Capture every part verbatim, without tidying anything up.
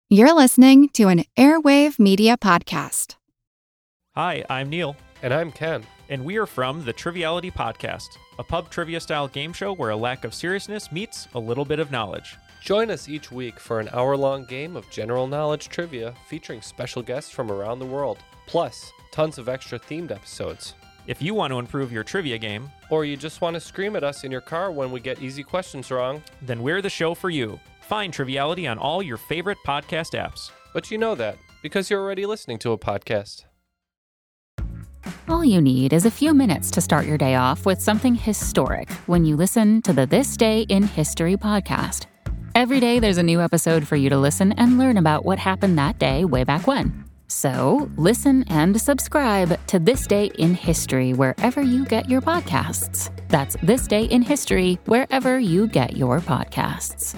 You're listening to an Airwave Media Podcast. Hi, I'm Neil. And I'm Ken. And we are from the Triviality Podcast, a pub trivia-style game show where a lack of seriousness meets a little bit of knowledge. Join us each week for an hour-long game of general knowledge trivia featuring special guests from around the world, plus tons of extra themed episodes. If you want to improve your trivia game, or you just want to scream at us in your car when we get easy questions wrong, then we're the show for you. Find Triviality on all your favorite podcast apps. But you know that, because you're already listening to a podcast. All you need is a few minutes to start your day off with something historic when you listen to the This Day in History podcast. Every day there's a new episode for you to listen and learn about what happened that day way back when. So listen and subscribe to This Day in History wherever you get your podcasts. That's This Day in History wherever you get your podcasts.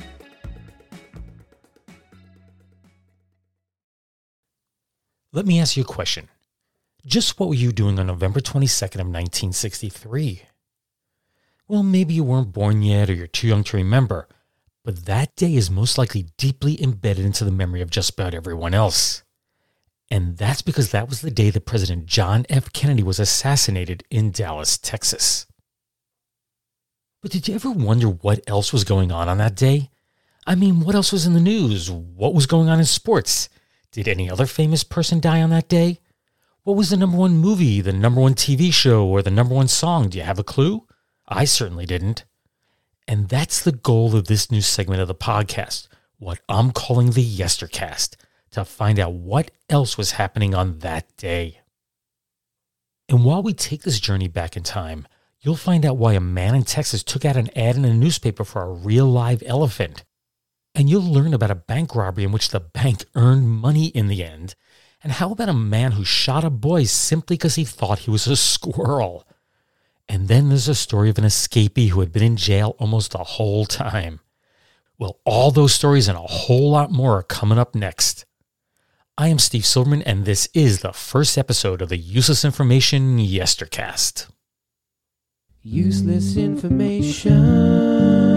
Let me ask you a question. Just what were you doing on November twenty-second of nineteen sixty-three? Well, maybe you weren't born yet or you're too young to remember, but that day is most likely deeply embedded into the memory of just about everyone else. And that's because that was the day that President John F. Kennedy was assassinated in Dallas, Texas. But did you ever wonder what else was going on on that day? I mean, what else was in the news? What was going on in sports? Did any other famous person die on that day? What was the number one movie, the number one T V show, or the number one song? Do you have a clue? I certainly didn't. And that's the goal of this new segment of the podcast, what I'm calling the Yestercast, to find out what else was happening on that day. And while we take this journey back in time, you'll find out why a man in Texas took out an ad in a newspaper for a real live elephant. And you'll learn about a bank robbery in which the bank earned money in the end. And how about a man who shot a boy simply because he thought he was a squirrel? And then there's a story of an escapee who had been in jail almost the whole time. Well, all those stories and a whole lot more are coming up next. I am Steve Silverman, and this is the first episode of the Useless Information Yestercast. Useless information.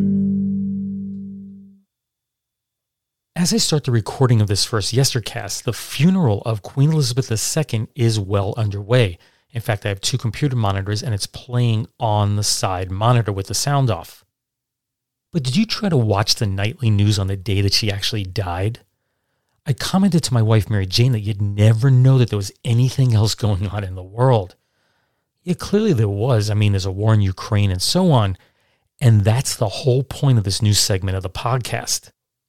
As I start the recording of this first Yestercast, the funeral of Queen Elizabeth the Second is well underway. In fact, I have two computer monitors and it's playing on the side monitor with the sound off. But did you try to watch the nightly news on the day that she actually died? I commented to my wife Mary Jane that you'd never know that there was anything else going on in the world. Yeah, clearly there was. I mean, there's a war in Ukraine and so on. And that's the whole point of this new segment of the podcast.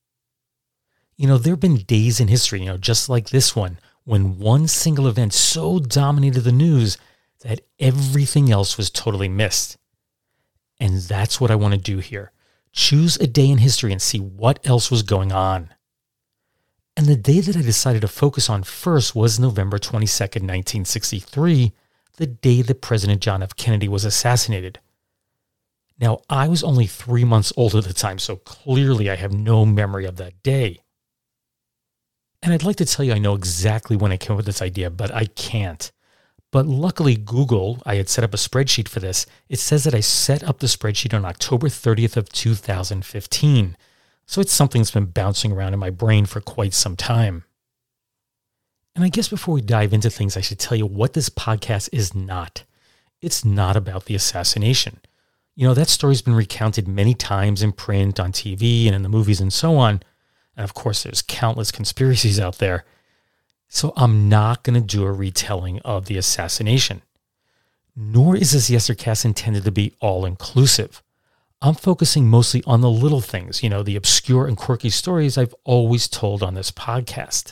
You know, there have been days in history, you know, just like this one, when one single event so dominated the news that everything else was totally missed. And that's what I want to do here. Choose a day in history and see what else was going on. And the day that I decided to focus on first was November twenty-second, nineteen sixty-three, the day that President John F. Kennedy was assassinated. Now, I was only three months old at the time, so clearly I have no memory of that day. And I'd like to tell you I know exactly when I came up with this idea, but I can't. But luckily, Google, I had set up a spreadsheet for this. It says that I set up the spreadsheet on October thirtieth of two thousand fifteen. So it's something that's been bouncing around in my brain for quite some time. And I guess before we dive into things, I should tell you what this podcast is not. It's not about the assassination. You know, that story's been recounted many times in print, on T V, and in the movies and so on. And of course, there's countless conspiracies out there. So I'm not going to do a retelling of the assassination. Nor is this Yestercast intended to be all-inclusive. I'm focusing mostly on the little things, you know, the obscure and quirky stories I've always told on this podcast.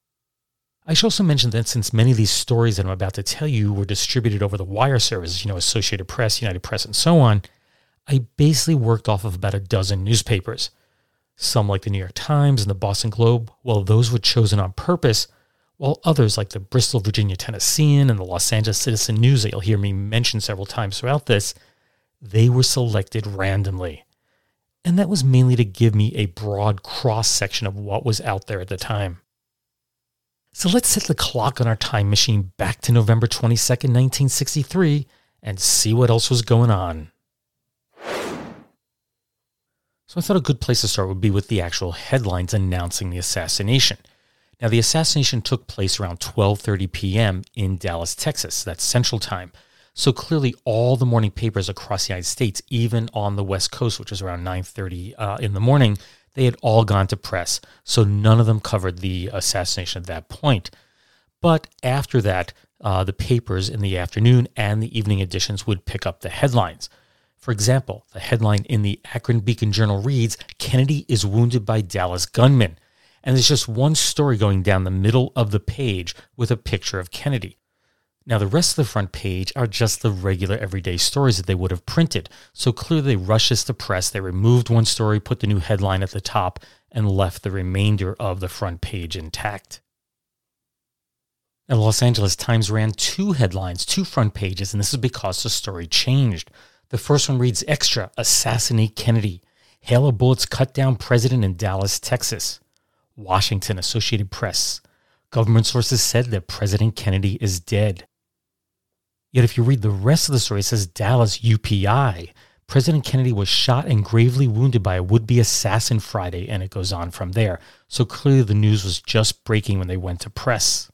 I should also mention that since many of these stories that I'm about to tell you were distributed over the wire services, you know, Associated Press, United Press, and so on, I basically worked off of about a dozen newspapers. Some like the New York Times and the Boston Globe, well, those were chosen on purpose, while others like the Bristol, Virginia Tennessean and the Los Angeles Citizen News that you'll hear me mention several times throughout this, they were selected randomly. And that was mainly to give me a broad cross-section of what was out there at the time. So let's set the clock on our time machine back to November twenty-second, nineteen sixty-three, and see what else was going on. So I thought a good place to start would be with the actual headlines announcing the assassination. Now, the assassination took place around twelve thirty p.m. in Dallas, Texas. That's Central Time. So clearly all the morning papers across the United States, even on the West Coast, which was around nine thirty uh, in the morning, they had all gone to press. So none of them covered the assassination at that point. But after that, uh, the papers in the afternoon and the evening editions would pick up the headlines. For example, the headline in the Akron Beacon Journal reads, "Kennedy is wounded by Dallas gunman." And there's just one story going down the middle of the page with a picture of Kennedy. Now, the rest of the front page are just the regular everyday stories that they would have printed. So clearly they rushed this to press. They removed one story, put the new headline at the top, and left the remainder of the front page intact. Now, the Los Angeles Times ran two headlines, two front pages, and this is because the story changed. The first one reads, "Extra, Assassinate Kennedy. Hail of bullets cut down president in Dallas, Texas." Washington, Associated Press. Government sources said that President Kennedy is dead. Yet if you read the rest of the story, it says Dallas U P I. President Kennedy was shot and gravely wounded by a would-be assassin Friday, and it goes on from there. So clearly the news was just breaking when they went to press.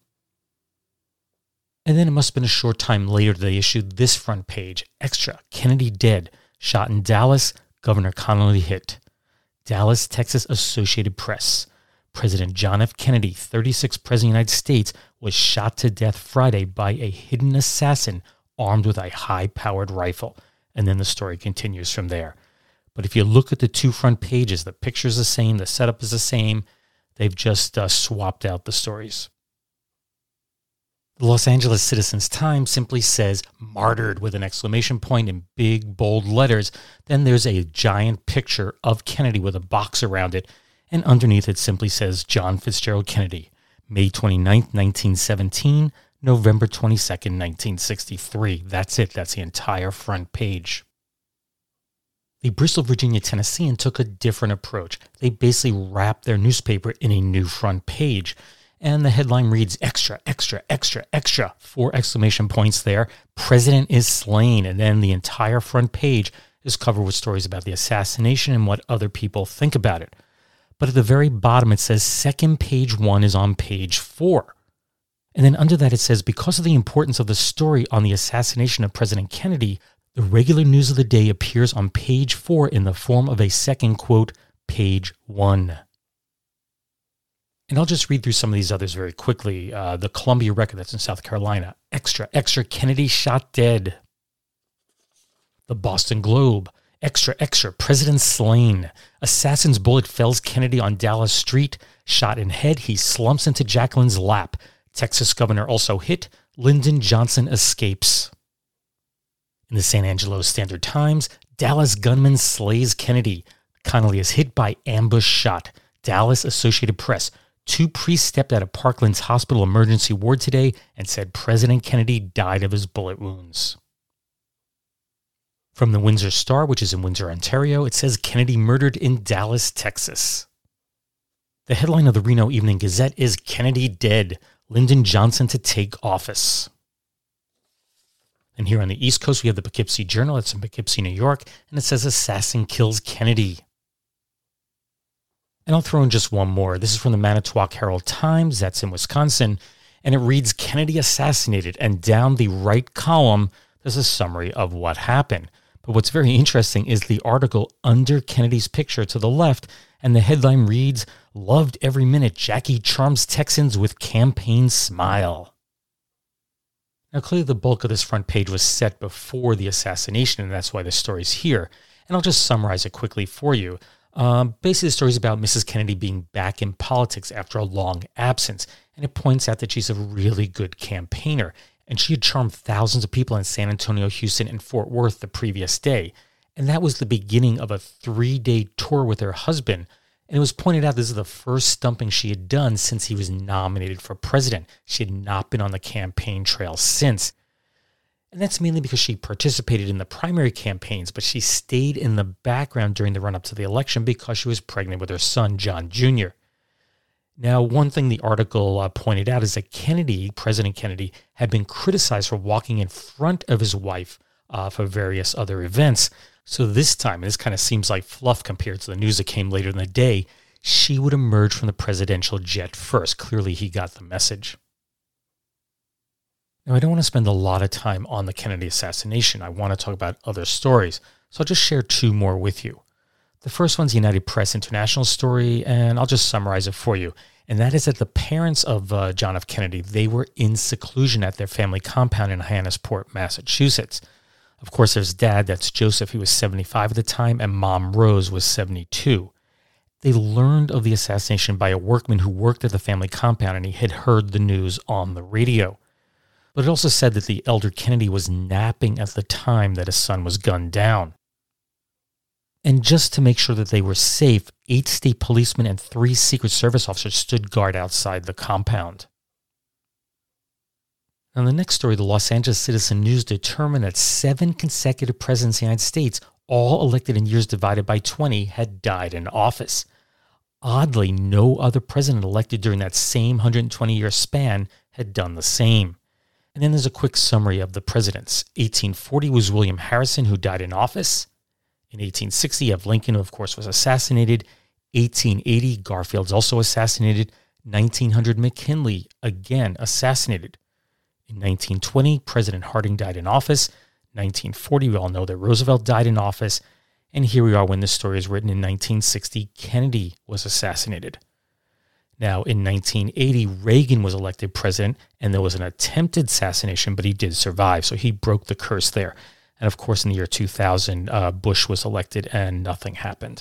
And then it must have been a short time later that they issued this front page. Extra, Kennedy dead. Shot in Dallas, Governor Connally hit. Dallas, Texas Associated Press. President John F. Kennedy, thirty-sixth President of the United States, was shot to death Friday by a hidden assassin armed with a high-powered rifle. And then the story continues from there. But if you look at the two front pages, the picture's the same, the setup is the same. They've just uh, swapped out the stories. The Los Angeles Citizen-Times simply says "martyred" with an exclamation point in big, bold letters. Then there's a giant picture of Kennedy with a box around it. And underneath it simply says John Fitzgerald Kennedy, May twenty-ninth, nineteen seventeen, November twenty-second, nineteen sixty-three. That's it. That's the entire front page. The Bristol, Virginia Tennessean took a different approach. They basically wrapped their newspaper in a new front page. And the headline reads, "Extra, extra, extra, extra." Four exclamation points there. "President is slain." And then the entire front page is covered with stories about the assassination and what other people think about it. But at the very bottom, it says second page one is on page four. And then under that, it says, because of the importance of the story on the assassination of President Kennedy, the regular news of the day appears on page four in the form of a second, quote, page one. And I'll just read through some of these others very quickly. Uh, the Columbia Record, that's in South Carolina. Extra, extra, Kennedy shot dead. The Boston Globe. Extra, extra, President slain. Assassin's bullet fells Kennedy on Dallas Street. Shot in head, he slumps into Jacqueline's lap. Texas governor also hit. Lyndon Johnson escapes. In the San Angelo Standard Times, Dallas gunman slays Kennedy. Connally is hit by ambush shot. Dallas Associated Press. Two priests stepped out of Parkland's hospital emergency ward today and said President Kennedy died of his bullet wounds. From the Windsor Star, which is in Windsor, Ontario, it says Kennedy murdered in Dallas, Texas. The headline of the Reno Evening Gazette is Kennedy dead, Lyndon Johnson to take office. And here on the East Coast, we have the Poughkeepsie Journal. It's in Poughkeepsie, New York, and it says assassin kills Kennedy. And I'll throw in just one more. This is from the Manitowoc Herald Times. That's in Wisconsin. And it reads, Kennedy assassinated. And down the right column, there's a summary of what happened. But what's very interesting is the article under Kennedy's picture to the left, and the headline reads, "Loved every minute, Jackie charms Texans with campaign smile." Now, clearly the bulk of this front page was set before the assassination, and that's why the story's here. And I'll just summarize it quickly for you. Um, basically, the story is about Missus Kennedy being back in politics after a long absence, and it points out that she's a really good campaigner. And she had charmed thousands of people in San Antonio, Houston, and Fort Worth the previous day. And that was the beginning of a three-day tour with her husband. And it was pointed out this is the first stumping she had done since he was nominated for president. She had not been on the campaign trail since. And that's mainly because she participated in the primary campaigns, but she stayed in the background during the run-up to the election because she was pregnant with her son, John Junior Now, one thing the article uh, pointed out is that Kennedy, President Kennedy, had been criticized for walking in front of his wife uh, for various other events. So this time, and this kind of seems like fluff compared to the news that came later in the day, she would emerge from the presidential jet first. Clearly, he got the message. Now, I don't want to spend a lot of time on the Kennedy assassination. I want to talk about other stories, so I'll just share two more with you. The first one's the United Press International story, and I'll just summarize it for you. And that is that the parents of uh, John F. Kennedy, they were in seclusion at their family compound in Hyannisport, Massachusetts. Of course, there's dad, that's Joseph, he was seventy-five at the time, and mom, Rose, was seventy-two. They learned of the assassination by a workman who worked at the family compound, and he had heard the news on the radio. But it also said that the elder Kennedy was napping at the time that his son was gunned down. And just to make sure that they were safe, eight state policemen and three Secret Service officers stood guard outside the compound. Now, in the next story, the Los Angeles Citizen News determined that seven consecutive presidents of the United States, all elected in years divided by twenty, had died in office. Oddly, no other president elected during that same one hundred twenty-year span had done the same. And then there's a quick summary of the presidents. eighteen forty was William Harrison, who died in office. In eighteen sixty, Abe Lincoln, of course, was assassinated. eighteen eighty, Garfield's also assassinated. nineteen hundred, McKinley, again assassinated. In nineteen twenty, President Harding died in office. nineteen forty, we all know that Roosevelt died in office. And here we are when this story is written in nineteen sixty, Kennedy was assassinated. Now, in nineteen eighty, Reagan was elected president, and there was an attempted assassination, but he did survive, so he broke the curse there. And of course, in the year two thousand, uh, Bush was elected, and nothing happened.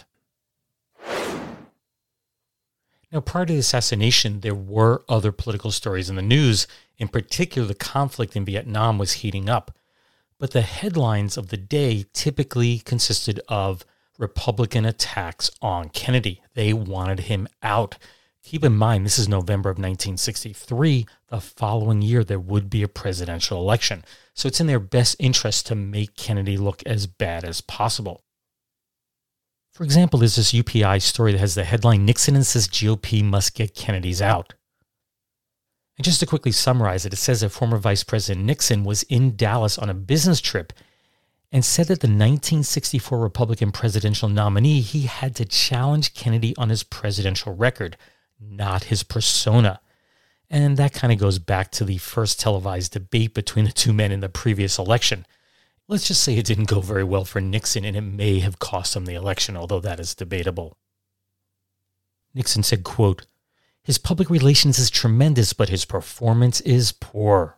Now, prior to the assassination, there were other political stories in the news. In particular, the conflict in Vietnam was heating up. But the headlines of the day typically consisted of Republican attacks on Kennedy. They wanted him out. Keep in mind, this is November of nineteen sixty-three. The following year, there would be a presidential election. So it's in their best interest to make Kennedy look as bad as possible. For example, there's this U P I story that has the headline, Nixon insists G O P must get Kennedy's out. And just to quickly summarize it, it says that former Vice President Nixon was in Dallas on a business trip and said that the nineteen sixty-four Republican presidential nominee, he had to challenge Kennedy on his presidential record, not his persona. And that kind of goes back to the first televised debate between the two men in the previous election. Let's just say it didn't go very well for Nixon, and it may have cost him the election, although that is debatable. Nixon said, quote, "His public relations is tremendous, but his performance is poor."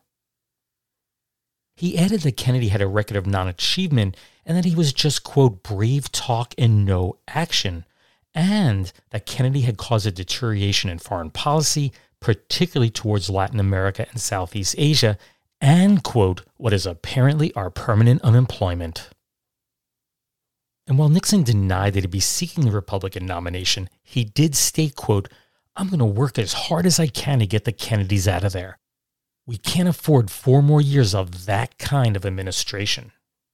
He added that Kennedy had a record of non-achievement and that he was just, quote, brave talk and no action, and that Kennedy had caused a deterioration in foreign policy, particularly towards Latin America and Southeast Asia, and, quote, what is apparently our permanent unemployment. And while Nixon denied that he'd be seeking the Republican nomination, he did state, quote, "I'm going to work as hard as I can to get the Kennedys out of there. We can't afford four more years of that kind of administration."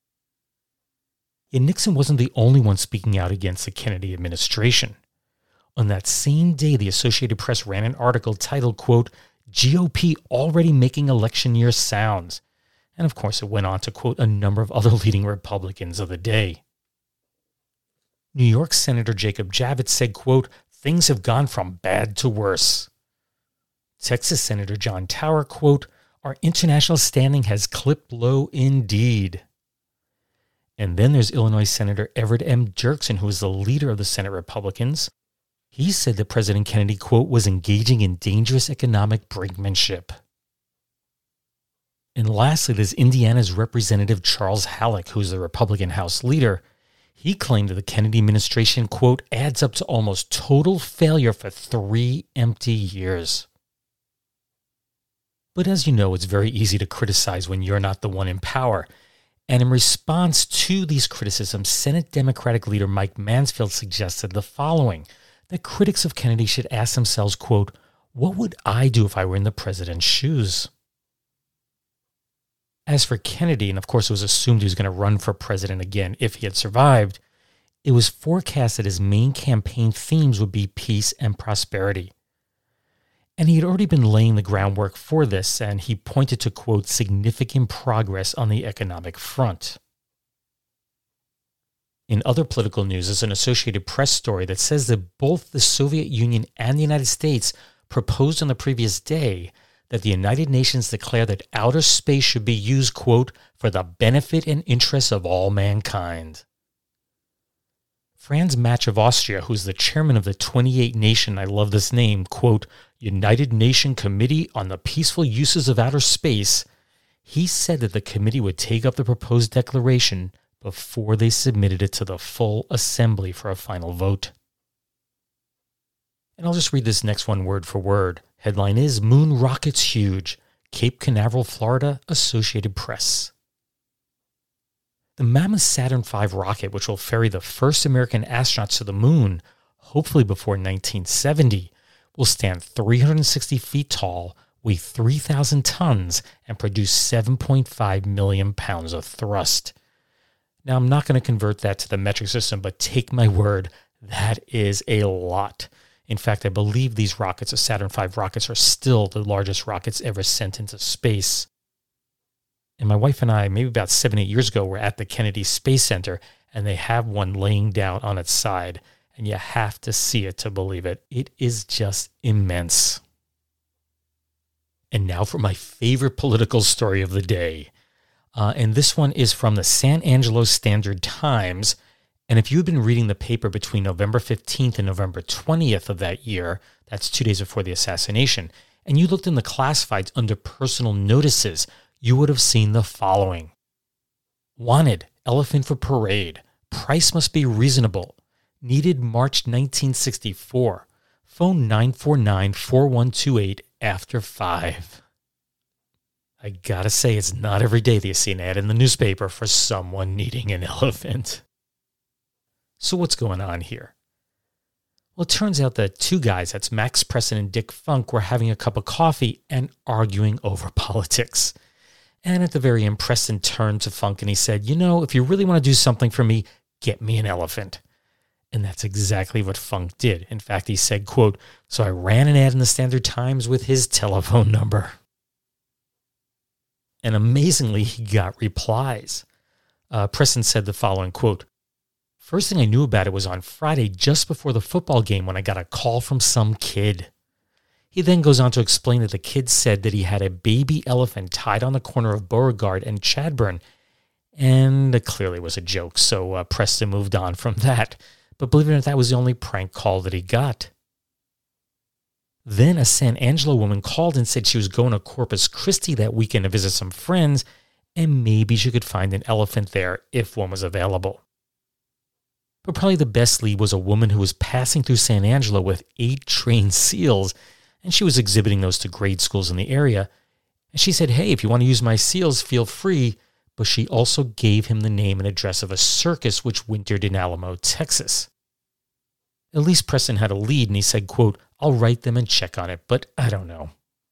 Yet Nixon wasn't the only one speaking out against the Kennedy administration. On that same day, the Associated Press ran an article titled, quote, "G O P already making election year sounds." And of course, it went on to quote a number of other leading Republicans of the day. New York Senator Jacob Javits said, quote, "Things have gone from bad to worse." Texas Senator John Tower, quote, "Our international standing has clipped low indeed." And then there's Illinois Senator Everett M. Dirksen, who is the leader of the Senate Republicans. He said that President Kennedy, quote, "was engaging in dangerous economic brinkmanship." And lastly, there's Indiana's Representative Charles Halleck, who's the Republican House leader. He claimed that the Kennedy administration, quote, "adds up to almost total failure for three empty years." But as you know, it's very easy to criticize when you're not the one in power. And in response to these criticisms, Senate Democratic leader Mike Mansfield suggested the following, that critics of Kennedy should ask themselves, quote, "What would I do if I were in the president's shoes?" As for Kennedy, and of course it was assumed he was going to run for president again if he had survived, it was forecast that his main campaign themes would be peace and prosperity. And he had already been laying the groundwork for this, and he pointed to, quote, significant progress on the economic front. In other political news, there's an Associated Press story that says that both the Soviet Union and the United States proposed on the previous day that the United Nations declare that outer space should be used, quote, for the benefit and interests of all mankind. Franz Matsch of Austria, who's the chairman of the twenty-eight nation, I love this name, quote, United Nation Committee on the Peaceful Uses of Outer Space, he said that the committee would take up the proposed declaration before they submitted it to the full assembly for a final vote. And I'll just read this next one word for word. Headline is, Moon Rockets Huge, Cape Canaveral, Florida, Associated Press. The Mammoth Saturn five rocket, which will ferry the first American astronauts to the moon, hopefully before nineteen seventy, will stand three hundred sixty feet tall, weigh three thousand tons, and produce seven point five million pounds of thrust. Now, I'm not going to convert that to the metric system, but take my word, that is a lot. In fact, I believe these rockets, the Saturn five rockets, are still the largest rockets ever sent into space. And my wife and I, maybe about seven, eight years ago, were at the Kennedy Space Center, and they have one laying down on its side. And you have to see it to believe it. It is just immense. And now for my favorite political story of the day. Uh, and this one is from the San Angelo Standard Times. And if you've been reading the paper between November fifteenth and November twentieth of that year, that's two days before the assassination, and you looked in the classifieds under personal notices, you would have seen the following. Wanted, elephant for parade. Price must be reasonable. Needed March nineteen sixty-four. Phone nine four nine, four one two eight after five. I gotta say, it's not every day that you see an ad in the newspaper for someone needing an elephant. So what's going on here? Well, it turns out that two guys, that's Max Preston and Dick Funk, were having a cup of coffee and arguing over politics. And at the very end, Preston turned to Funk and he said, you know, if you really want to do something for me, get me an elephant. And that's exactly what Funk did. In fact, he said, quote, so I ran an ad in the Standard Times with his telephone number. And amazingly, he got replies. Uh, Preston said the following, quote, first thing I knew about it was on Friday, just before the football game, when I got a call from some kid. He then goes on to explain that the kid said that he had a baby elephant tied on the corner of Beauregard and Chadbourne, and it clearly was a joke, so uh, Preston moved on from that. But believe it or not, that was the only prank call that he got. Then a San Angelo woman called and said she was going to Corpus Christi that weekend to visit some friends, and maybe she could find an elephant there if one was available. But probably the best lead was a woman who was passing through San Angelo with eight trained seals, and she was exhibiting those to grade schools in the area. And she said, hey, if you want to use my seals, feel free. But she also gave him the name and address of a circus which wintered in Alamo, Texas. At least Preston had a lead, and he said, quote, I'll write them and check on it, but I don't know.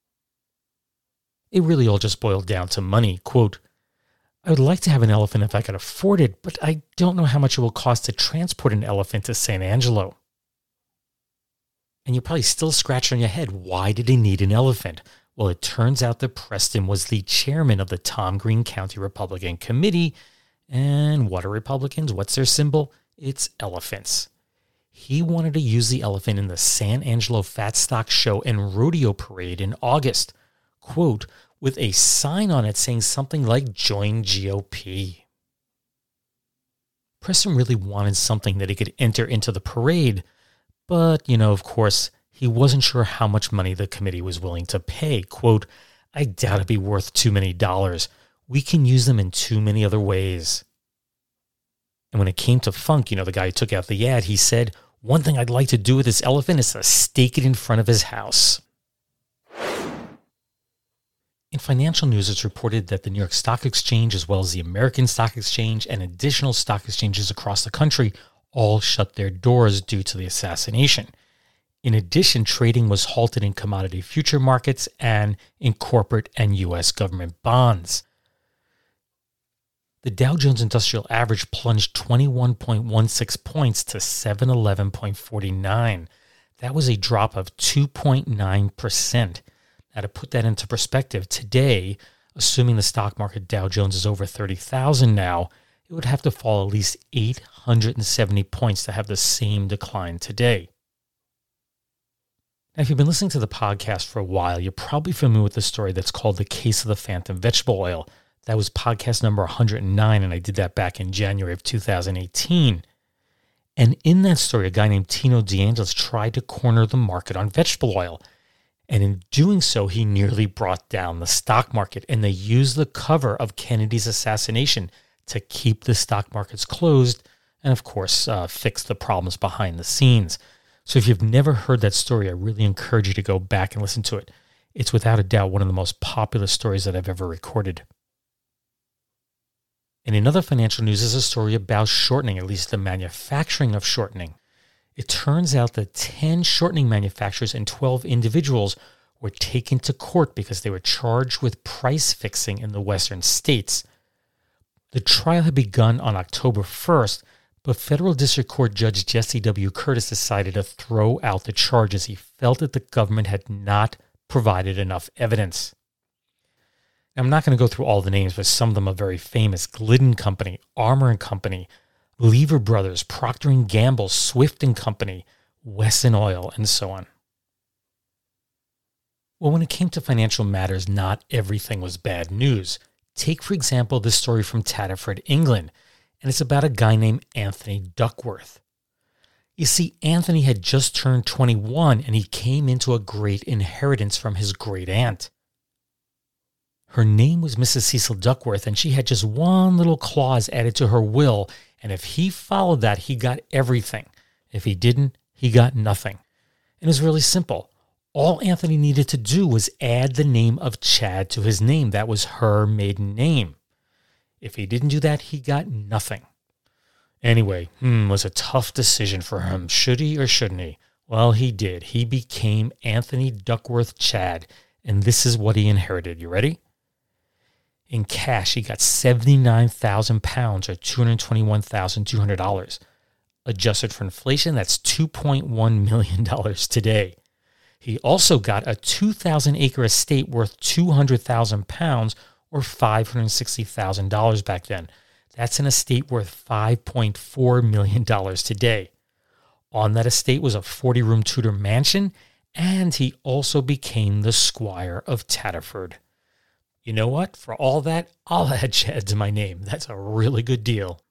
It really all just boiled down to money. Quote, I would like to have an elephant if I could afford it, but I don't know how much it will cost to transport an elephant to San Angelo. And you're probably still scratching your head, why did he need an elephant? Well, it turns out that Preston was the chairman of the Tom Green County Republican Committee. And what are Republicans? What's their symbol? It's elephants. He wanted to use the elephant in the San Angelo Fat Stock Show and Rodeo Parade in August. Quote, with a sign on it saying something like, join G O P. Preston really wanted something that he could enter into the parade, but, you know, of course, he wasn't sure how much money the committee was willing to pay. Quote, I doubt it'd be worth too many dollars. We can use them in too many other ways. And when it came to Funk, you know, the guy who took out the ad, he said, one thing I'd like to do with this elephant is to stake it in front of his house. In financial news, it's reported that the New York Stock Exchange, as well as the American Stock Exchange and additional stock exchanges across the country, all shut their doors due to the assassination. In addition, trading was halted in commodity future markets and in corporate and U S government bonds. The Dow Jones Industrial Average plunged twenty-one point one six points to seven eleven point four nine. That was a drop of two point nine percent. Now, to put that into perspective, today, assuming the stock market Dow Jones is over thirty thousand now, it would have to fall at least eight hundred seventy points to have the same decline today. Now, if you've been listening to the podcast for a while, you're probably familiar with the story that's called The Case of the Phantom Vegetable Oil. That was podcast number one hundred nine, and I did that back in January of two thousand eighteen. And in that story, a guy named Tino DeAngelis tried to corner the market on vegetable oil. And in doing so, he nearly brought down the stock market. And they used the cover of Kennedy's assassination to keep the stock markets closed and, of course, uh, fix the problems behind the scenes. So if you've never heard that story, I really encourage you to go back and listen to it. It's without a doubt one of the most popular stories that I've ever recorded. And in other financial news is a story about shortening, at least the manufacturing of shortening. It turns out that ten shortening manufacturers and twelve individuals were taken to court because they were charged with price fixing in the western states. The trial had begun on October first, but federal district court judge Jesse W. Curtis decided to throw out the charges. He felt that the government had not provided enough evidence. Now, I'm not going to go through all the names, but some of them are very famous. Glidden Company, Armour and Company, Lever Brothers, Procter and Gamble, Swift and Company, Wesson Oil, and so on. Well, when it came to financial matters, not everything was bad news. Take, for example, this story from Tatterford, England, and it's about a guy named Anthony Duckworth. You see, Anthony had just turned twenty-one, and he came into a great inheritance from his great aunt. Her name was Missus Cecil Duckworth, and she had just one little clause added to her will, and if he followed that, he got everything. If he didn't, he got nothing. And it was really simple. All Anthony needed to do was add the name of Chad to his name. That was her maiden name. If he didn't do that, he got nothing. Anyway, hmm, it was a tough decision for him. Should he or shouldn't he? Well, he did. He became Anthony Duckworth Chad, and this is what he inherited. You ready? In cash, he got seventy-nine thousand pounds, or two hundred twenty-one thousand two hundred dollars. Adjusted for inflation, that's two point one million dollars today. He also got a two thousand acre estate worth two hundred thousand pounds, or five hundred sixty thousand dollars back then. That's an estate worth five point four million dollars today. On that estate was a forty-room Tudor mansion, and he also became the Squire of Tatterford. You know what? For all that, I'll add Chad to my name. That's a really good deal.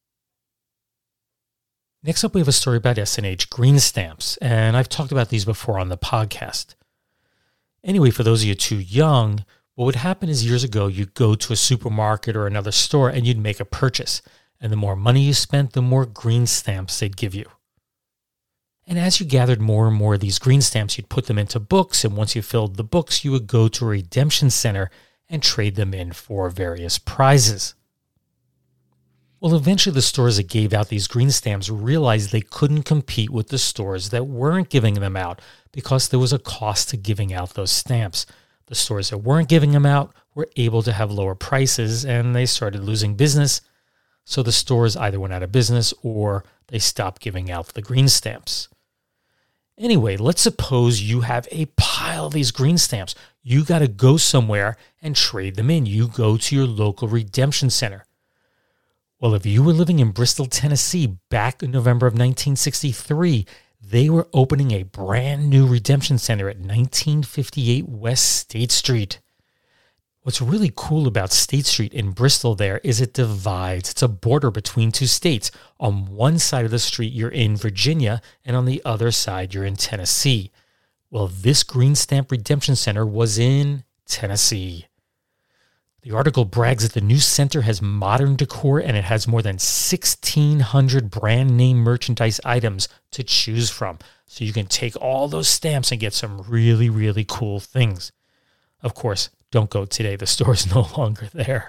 Next up, we have a story about S and H green stamps, and I've talked about these before on the podcast. Anyway, for those of you too young, what would happen is years ago, you'd go to a supermarket or another store and you'd make a purchase. And the more money you spent, the more green stamps they'd give you. And as you gathered more and more of these green stamps, you'd put them into books. And once you filled the books, you would go to a redemption center and trade them in for various prizes. Well, eventually the stores that gave out these green stamps realized they couldn't compete with the stores that weren't giving them out because there was a cost to giving out those stamps. The stores that weren't giving them out were able to have lower prices, and they started losing business. So the stores either went out of business or they stopped giving out the green stamps. Anyway, let's suppose you have a pile of these green stamps. You got to go somewhere and trade them in. You go to your local redemption center. Well, if you were living in Bristol, Tennessee, back in November of nineteen sixty-three, they were opening a brand new redemption center at nineteen fifty-eight West State Street. What's really cool about State Street in Bristol there is it divides. It's a border between two states. On one side of the street, you're in Virginia, and on the other side, you're in Tennessee. Well, this Green Stamp Redemption Center was in Tennessee. The article brags that the new center has modern decor and it has more than sixteen hundred brand name merchandise items to choose from. So you can take all those stamps and get some really, really cool things. Of course, don't go today. The store is no longer there.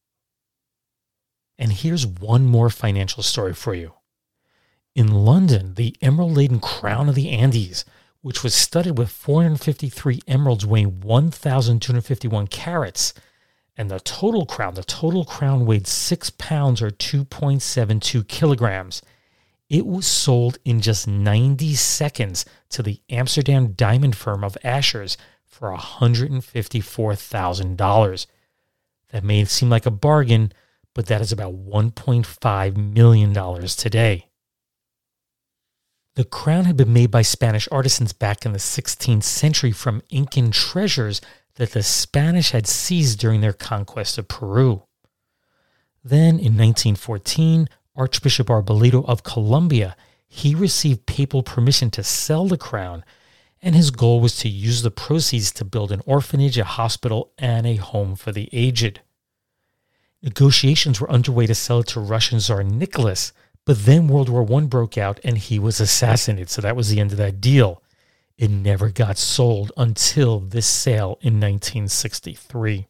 And here's one more financial story for you. In London, the emerald-laden crown of the Andes, which was studded with four hundred fifty-three emeralds weighing one thousand two hundred fifty-one carats, and the total crown, the total crown weighed six pounds or two point seven two kilograms. It was sold in just ninety seconds to the Amsterdam diamond firm of Ashers for one hundred fifty-four thousand dollars. That may seem like a bargain, but that is about one point five million dollars today. The crown had been made by Spanish artisans back in the sixteenth century from Incan treasures that the Spanish had seized during their conquest of Peru. Then, in nineteen fourteen, Archbishop Arbolito of Colombia, he received papal permission to sell the crown, and his goal was to use the proceeds to build an orphanage, a hospital, and a home for the aged. Negotiations were underway to sell it to Russian Tsar Nicholas, but then World War One broke out and he was assassinated, so that was the end of that deal. It never got sold until this sale in nineteen sixty-three.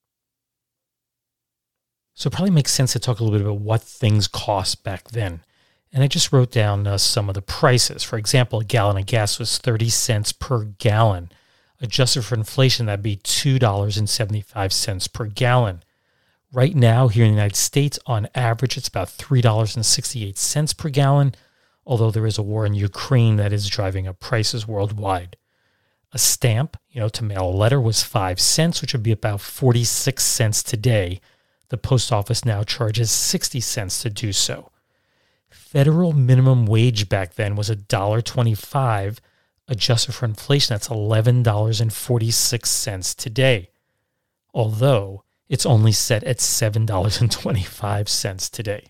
So it probably makes sense to talk a little bit about what things cost back then. And I just wrote down uh, some of the prices. For example, a gallon of gas was thirty cents per gallon. Adjusted for inflation, that'd be two dollars and seventy-five cents per gallon. Right now, here in the United States, on average, it's about three dollars and sixty-eight cents per gallon, although there is a war in Ukraine that is driving up prices worldwide. A stamp, you know, to mail a letter was five cents, which would be about forty-six cents today. The post office now charges sixty cents to do so. Federal minimum wage back then was one dollar and twenty-five cents. Adjusted for inflation, that's eleven dollars and forty-six cents today, although it's only set at seven dollars and twenty-five cents today.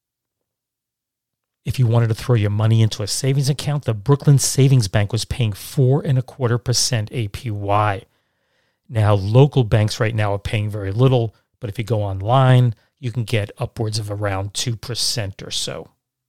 If you wanted to throw your money into a savings account, the Brooklyn Savings Bank was paying four and a quarter percent A P Y. Now, local banks right now are paying very little, but if you go online, you can get upwards of around two percent or so.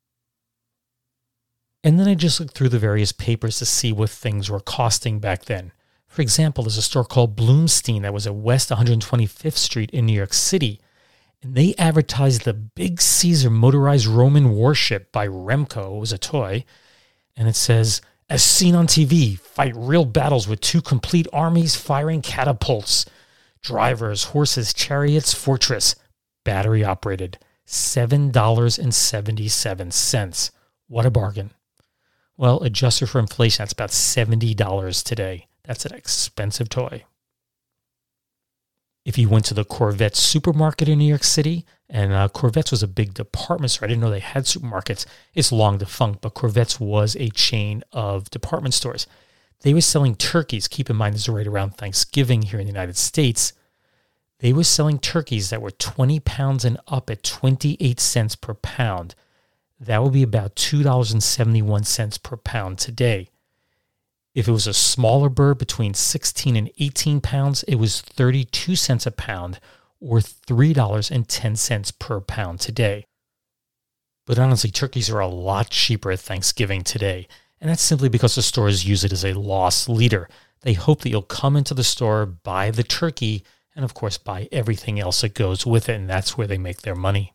And then I just looked through the various papers to see what things were costing back then. For example, there's a store called Bloomstein that was at West one hundred twenty-fifth Street in New York City, and they advertised the Big Caesar motorized Roman warship by Remco. It was a toy, and it says, "As seen on T V, fight real battles with two complete armies firing catapults. Drivers, horses, chariots, fortress, battery operated, seven dollars and seventy-seven cents. What a bargain." Well, adjusted for inflation, that's about seventy dollars today. That's an expensive toy. If you went to the Corvette supermarket in New York City, and uh, Corvette's was a big department store. I didn't know they had supermarkets. It's long defunct, but Corvette's was a chain of department stores. They were selling turkeys. Keep in mind, this is right around Thanksgiving here in the United States. They were selling turkeys that were twenty pounds and up at twenty-eight cents per pound. That would be about two dollars and seventy-one cents per pound today. If it was a smaller bird between sixteen and eighteen pounds, it was thirty-two cents a pound, or three dollars and ten cents per pound today. But honestly, turkeys are a lot cheaper at Thanksgiving today, and that's simply because the stores use it as a loss leader. They hope that you'll come into the store, buy the turkey, and of course buy everything else that goes with it, and that's where they make their money.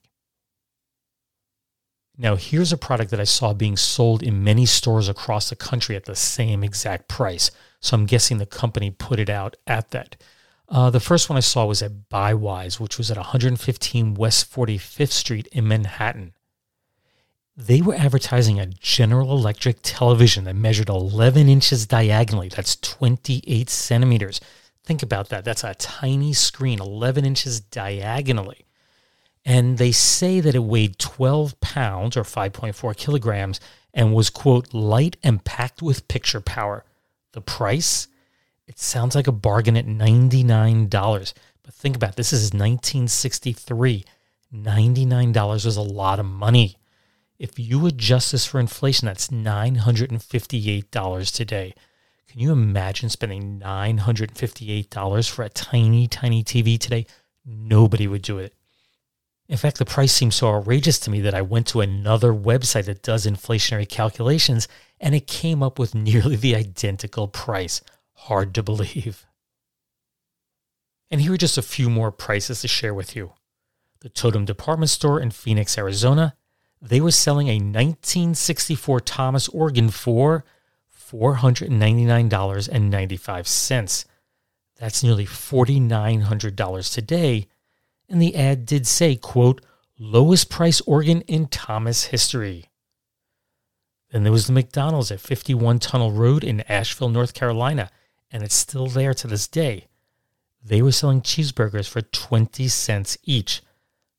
Now, here's a product that I saw being sold in many stores across the country at the same exact price. So I'm guessing the company put it out at that. Uh, the first one I saw was at Buywise, which was at one hundred fifteen West forty-fifth Street in Manhattan. They were advertising a General Electric television that measured eleven inches diagonally. That's twenty-eight centimeters. Think about that. That's a tiny screen, eleven inches diagonally. And they say that it weighed twelve pounds or five point four kilograms and was, quote, light and packed with picture power. The price? It sounds like a bargain at ninety-nine dollars. But think about it. This is nineteen sixty-three. ninety-nine dollars was a lot of money. If you adjust this for inflation, that's nine hundred fifty-eight dollars today. Can you imagine spending nine hundred fifty-eight dollars for a tiny, tiny T V today? Nobody would do it. In fact, the price seemed so outrageous to me that I went to another website that does inflationary calculations, and it came up with nearly the identical price. Hard to believe. And here are just a few more prices to share with you. The Totem Department Store in Phoenix, Arizona, they were selling a nineteen sixty-four Thomas organ for four hundred ninety-nine dollars and ninety-five cents. That's nearly four thousand nine hundred dollars today. And the ad did say, quote, lowest price organ in Thomas history. Then there was the McDonald's at fifty-one Tunnel Road in Asheville, North Carolina, and it's still there to this day. They were selling cheeseburgers for twenty cents each.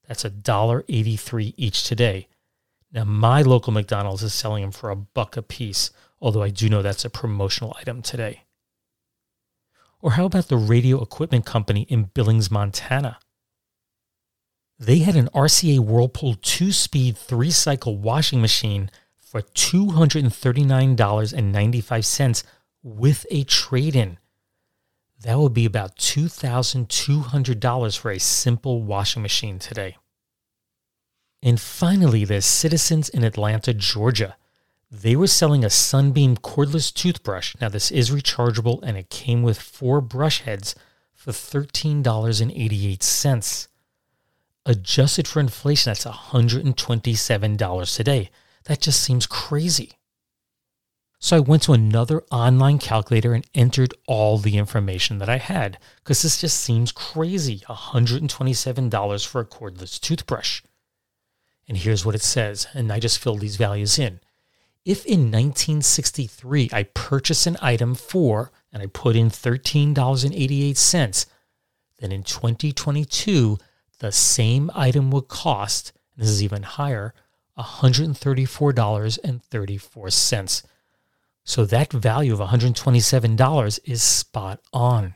That's one dollar and eighty-three cents each today. Now, my local McDonald's is selling them for a buck a piece, although I do know that's a promotional item today. Or how about the radio equipment company in Billings, Montana? They had an R C A Whirlpool two-speed three-cycle washing machine for two hundred thirty-nine dollars and ninety-five cents with a trade-in. That would be about two thousand two hundred dollars for a simple washing machine today. And finally, there's Citizens in Atlanta, Georgia. They were selling a Sunbeam cordless toothbrush. Now, this is rechargeable, and it came with four brush heads for thirteen dollars and eighty-eight cents. Adjusted for inflation, that's one hundred twenty-seven dollars today. That just seems crazy. So I went to another online calculator and entered all the information that I had, because this just seems crazy, one hundred twenty-seven dollars for a cordless toothbrush. And here's what it says, and I just filled these values in. If in nineteen sixty-three I purchased an item for, and I put in thirteen dollars and eighty-eight cents, then in twenty twenty-two, the same item would cost, and this is even higher, one hundred thirty-four dollars and thirty-four cents. So that value of one hundred twenty-seven dollars is spot on.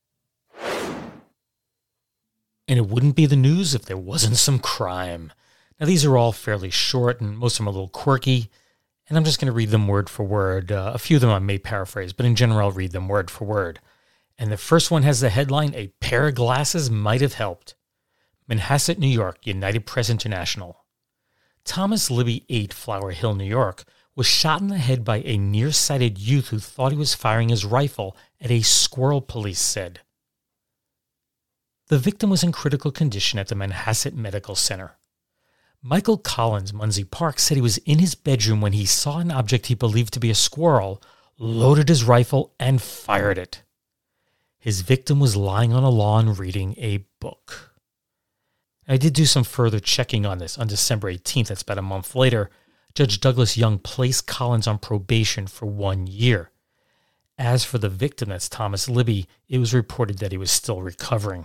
And it wouldn't be the news if there wasn't some crime. Now, these are all fairly short, and most of them are a little quirky, and I'm just going to read them word for word. Uh, a few of them I may paraphrase, but in general, I'll read them word for word. And the first one has the headline, "A pair of glasses might have helped." Manhasset, New York, United Press International. Thomas Libby, eight, Flower Hill, New York, was shot in the head by a nearsighted youth who thought he was firing his rifle at a squirrel, police said. The victim was in critical condition at the Manhasset Medical Center. Michael Collins, Muncie Park, said he was in his bedroom when he saw an object he believed to be a squirrel, loaded his rifle, and fired it. His victim was lying on a lawn reading a book. I did do some further checking on this. On December eighteenth, that's about a month later, Judge Douglas Young placed Collins on probation for one year. As for the victim, that's Thomas Libby, it was reported that he was still recovering.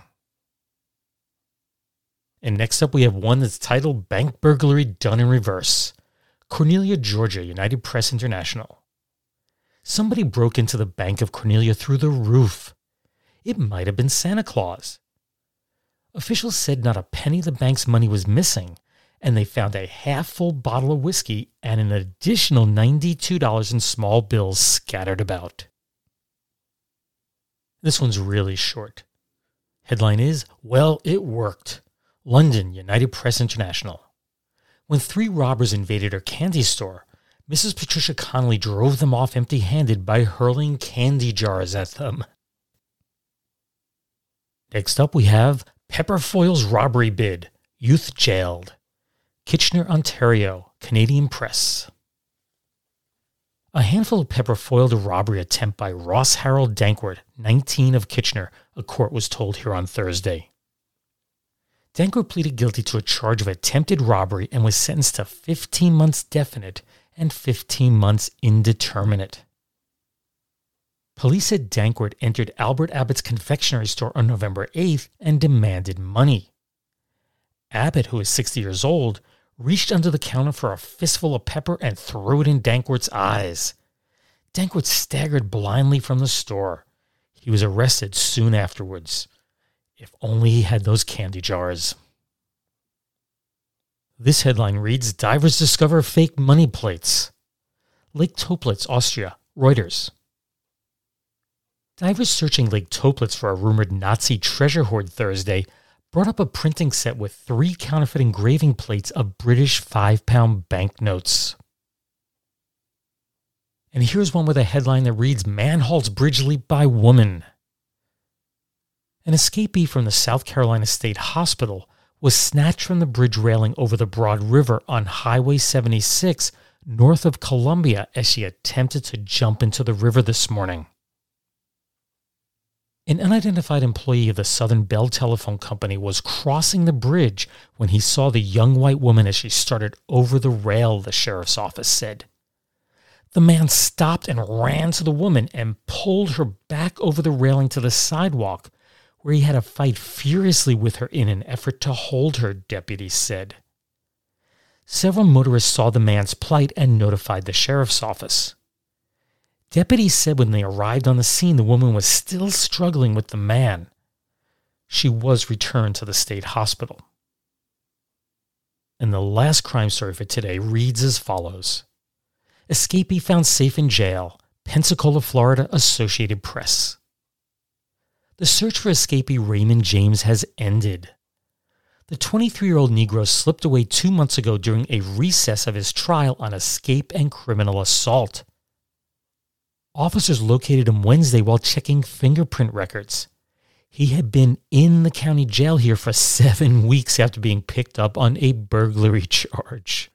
And next up, we have one that's titled "Bank Burglary Done in Reverse." Cornelia, Georgia, United Press International. Somebody broke into the Bank of Cornelia through the roof. It might have been Santa Claus. Officials said not a penny of the bank's money was missing, and they found a half-full bottle of whiskey and an additional ninety-two dollars in small bills scattered about. This one's really short. Headline is, "Well, it worked." London, United Press International. When three robbers invaded her candy store, Missus Patricia Connolly drove them off empty-handed by hurling candy jars at them. Next up, we have Pepperfoyle's robbery bid. Youth jailed. Kitchener, Ontario, Canadian Press. A handful of pepper foiled a robbery attempt by Ross Harold Dankwart, nineteen, of Kitchener, a court was told here on Thursday. Dankwart pleaded guilty to a charge of attempted robbery and was sentenced to fifteen months definite and fifteen months indeterminate. Police said Dankwart entered Albert Abbott's confectionery store on November eighth and demanded money. Abbott, who is sixty years old, reached under the counter for a fistful of pepper and threw it in Dankwart's eyes. Dankwart staggered blindly from the store. He was arrested soon afterwards. If only he had those candy jars. This headline reads, "Divers discover fake money plates." Lake Toplitz, Austria, Reuters. Divers searching Lake Toplitz for a rumored Nazi treasure hoard Thursday brought up a printing set with three counterfeit engraving plates of British five-pound banknotes. And here's one with a headline that reads, "Man halts bridge leap by woman." An escapee from the South Carolina State Hospital was snatched from the bridge railing over the Broad River on Highway seventy-six north of Columbia as she attempted to jump into the river this morning. An unidentified employee of the Southern Bell Telephone Company was crossing the bridge when he saw the young white woman as she started over the rail, the sheriff's office said. The man stopped and ran to the woman and pulled her back over the railing to the sidewalk, where he had to fight furiously with her in an effort to hold her, deputies said. Several motorists saw the man's plight and notified the sheriff's office. Deputies said when they arrived on the scene, the woman was still struggling with the man. She was returned to the state hospital. And the last crime story for today reads as follows. Escapee found safe in jail. Pensacola, Florida, Associated Press. The search for escapee Raymond James has ended. The twenty-three-year-old Negro slipped away two months ago during a recess of his trial on escape and criminal assault. Officers located him Wednesday while checking fingerprint records. He had been in the county jail here for seven weeks after being picked up on a burglary charge.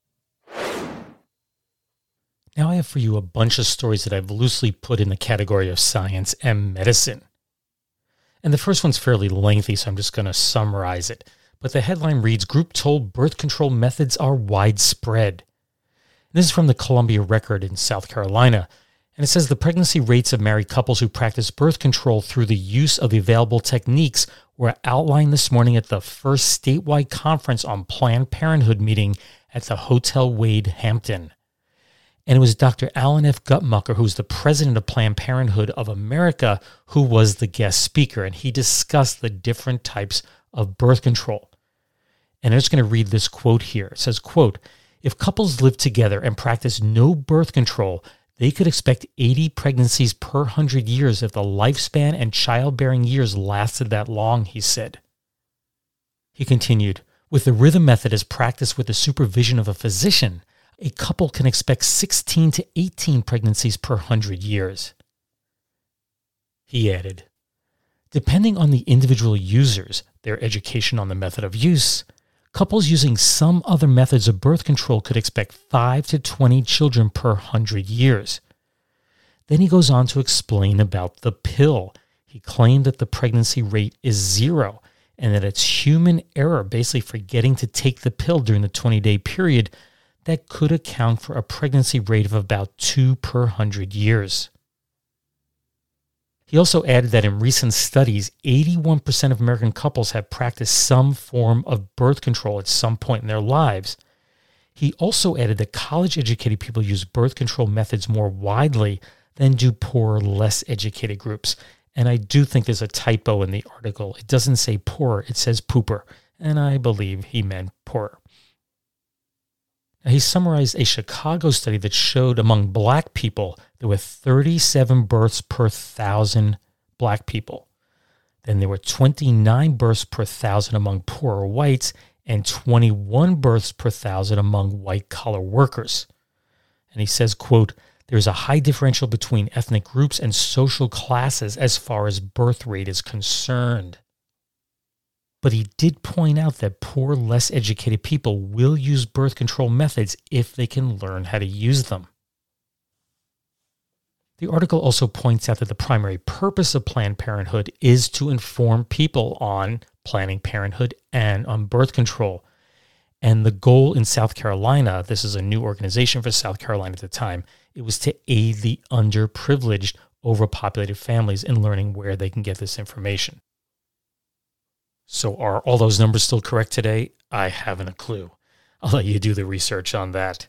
Now I have for you a bunch of stories that I've loosely put in the category of science and medicine. And the first one's fairly lengthy, so I'm just going to summarize it. But the headline reads, Group told birth control methods are widespread. And this is from the Columbia Record in South Carolina. And it says the pregnancy rates of married couples who practice birth control through the use of available techniques were outlined this morning at the first statewide conference on Planned Parenthood meeting at the Hotel Wade Hampton. And it was Doctor Alan F. Guttmacher, who's the president of Planned Parenthood of America, who was the guest speaker. And he discussed the different types of birth control. And I'm just going to read this quote here. It says, quote, if couples live together and practice no birth control, they could expect eighty pregnancies per one hundred years if the lifespan and childbearing years lasted that long, he said. He continued, with the rhythm method as practiced with the supervision of a physician, a couple can expect sixteen to eighteen pregnancies per one hundred years. He added, depending on the individual users, their education on the method of use, couples using some other methods of birth control could expect five to twenty children per one hundred years. Then he goes on to explain about the pill. He claimed that the pregnancy rate is zero and that it's human error, basically forgetting to take the pill during the twenty-day period, that could account for a pregnancy rate of about two per one hundred years. He also added that in recent studies, eighty-one percent of American couples have practiced some form of birth control at some point in their lives. He also added that college-educated people use birth control methods more widely than do poorer, less educated groups. And I do think there's a typo in the article. It doesn't say poorer, it says pooper. And I believe he meant poorer. Now, he summarized a Chicago study that showed among black people there were thirty-seven births per thousand black people. Then there were twenty-nine births per thousand among poorer whites and twenty-one births per thousand among white-collar workers. And he says, quote, there's a high differential between ethnic groups and social classes as far as birth rate is concerned. But he did point out that poor, less educated people will use birth control methods if they can learn how to use them. The article also points out that the primary purpose of Planned Parenthood is to inform people on Planned Parenthood and on birth control. And the goal in South Carolina, this is a new organization for South Carolina at the time, it was to aid the underprivileged, overpopulated families in learning where they can get this information. So are all those numbers still correct today? I haven't a clue. I'll let you do the research on that.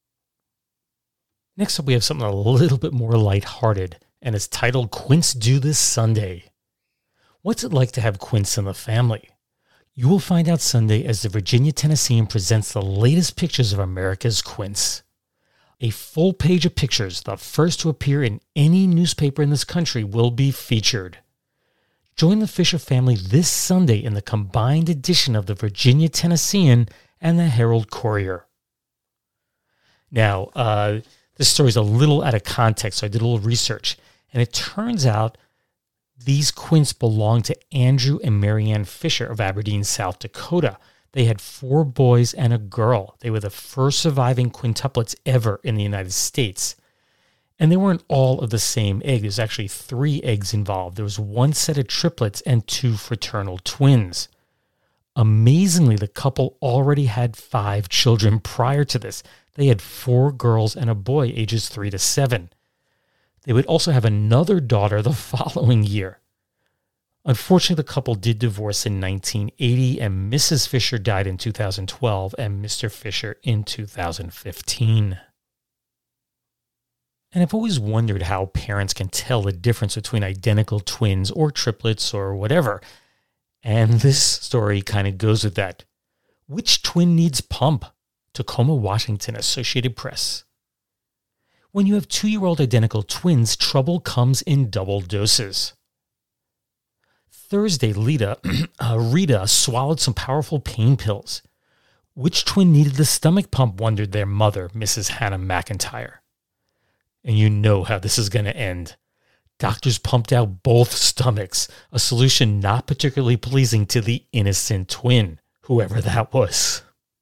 Next up, we have something a little bit more lighthearted, and it's titled Quince Do This Sunday. What's it like to have Quince in the family? You will find out Sunday as the Virginia Tennessean presents the latest pictures of America's Quince. A full page of pictures, the first to appear in any newspaper in this country, will be featured. Join the Fisher family this Sunday in the combined edition of the Virginia Tennessean and the Herald Courier. Now, uh, this story is a little out of context, so I did a little research. And it turns out these Quince belong to Andrew and Marianne Fisher of Aberdeen, South Dakota. They had four boys and a girl. They were the first surviving quintuplets ever in the United States. And they weren't all of the same egg. There's actually three eggs involved. There was one set of triplets and two fraternal twins. Amazingly, the couple already had five children prior to this. They had four girls and a boy, ages three to seven. They would also have another daughter the following year. Unfortunately, the couple did divorce in nineteen eighty, and Missus Fisher died in two thousand twelve and Mister Fisher in two thousand fifteen. And I've always wondered how parents can tell the difference between identical twins or triplets or whatever. And this story kind of goes with that. Which twin needs pump? Tacoma, Washington, Associated Press. When you have two-year-old identical twins, trouble comes in double doses. Thursday, Lita, uh, Rita swallowed some powerful pain pills. Which twin needed the stomach pump, wondered their mother, Missus Hannah McIntyre. And you know how this is going to end. Doctors pumped out both stomachs, a solution not particularly pleasing to the innocent twin, whoever that was.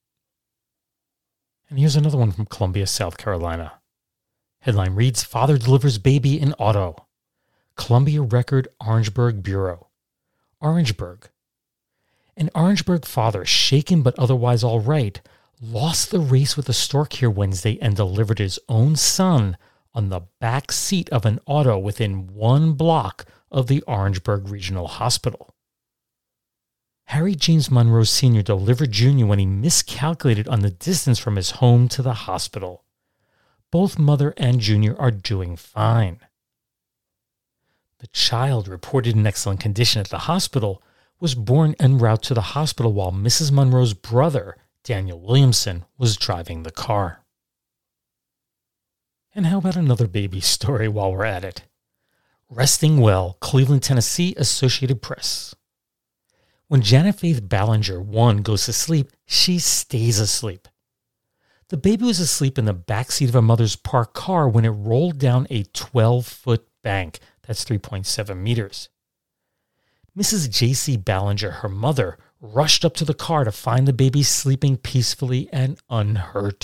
And here's another one from Columbia, South Carolina. Headline reads, Father delivers baby in auto. Columbia Record Orangeburg Bureau. Orangeburg. An Orangeburg father, shaken but otherwise all right, lost the race with a stork here Wednesday and delivered his own son on the back seat of an auto within one block of the Orangeburg Regional Hospital. Harry James Monroe Senior delivered Junior when he miscalculated on the distance from his home to the hospital. Both mother and Junior are doing fine. The child, reported in excellent condition at the hospital, was born en route to the hospital while Missus Monroe's brother, Daniel Williamson, was driving the car. And how about another baby story while we're at it? Resting well, Cleveland, Tennessee, Associated Press. When Janet Faith Ballinger, one, goes to sleep, she stays asleep. The baby was asleep in the backseat of her mother's parked car when it rolled down a twelve-foot bank. That's three point seven meters. Missus J C Ballinger, her mother, rushed up to the car to find the baby sleeping peacefully and unhurt.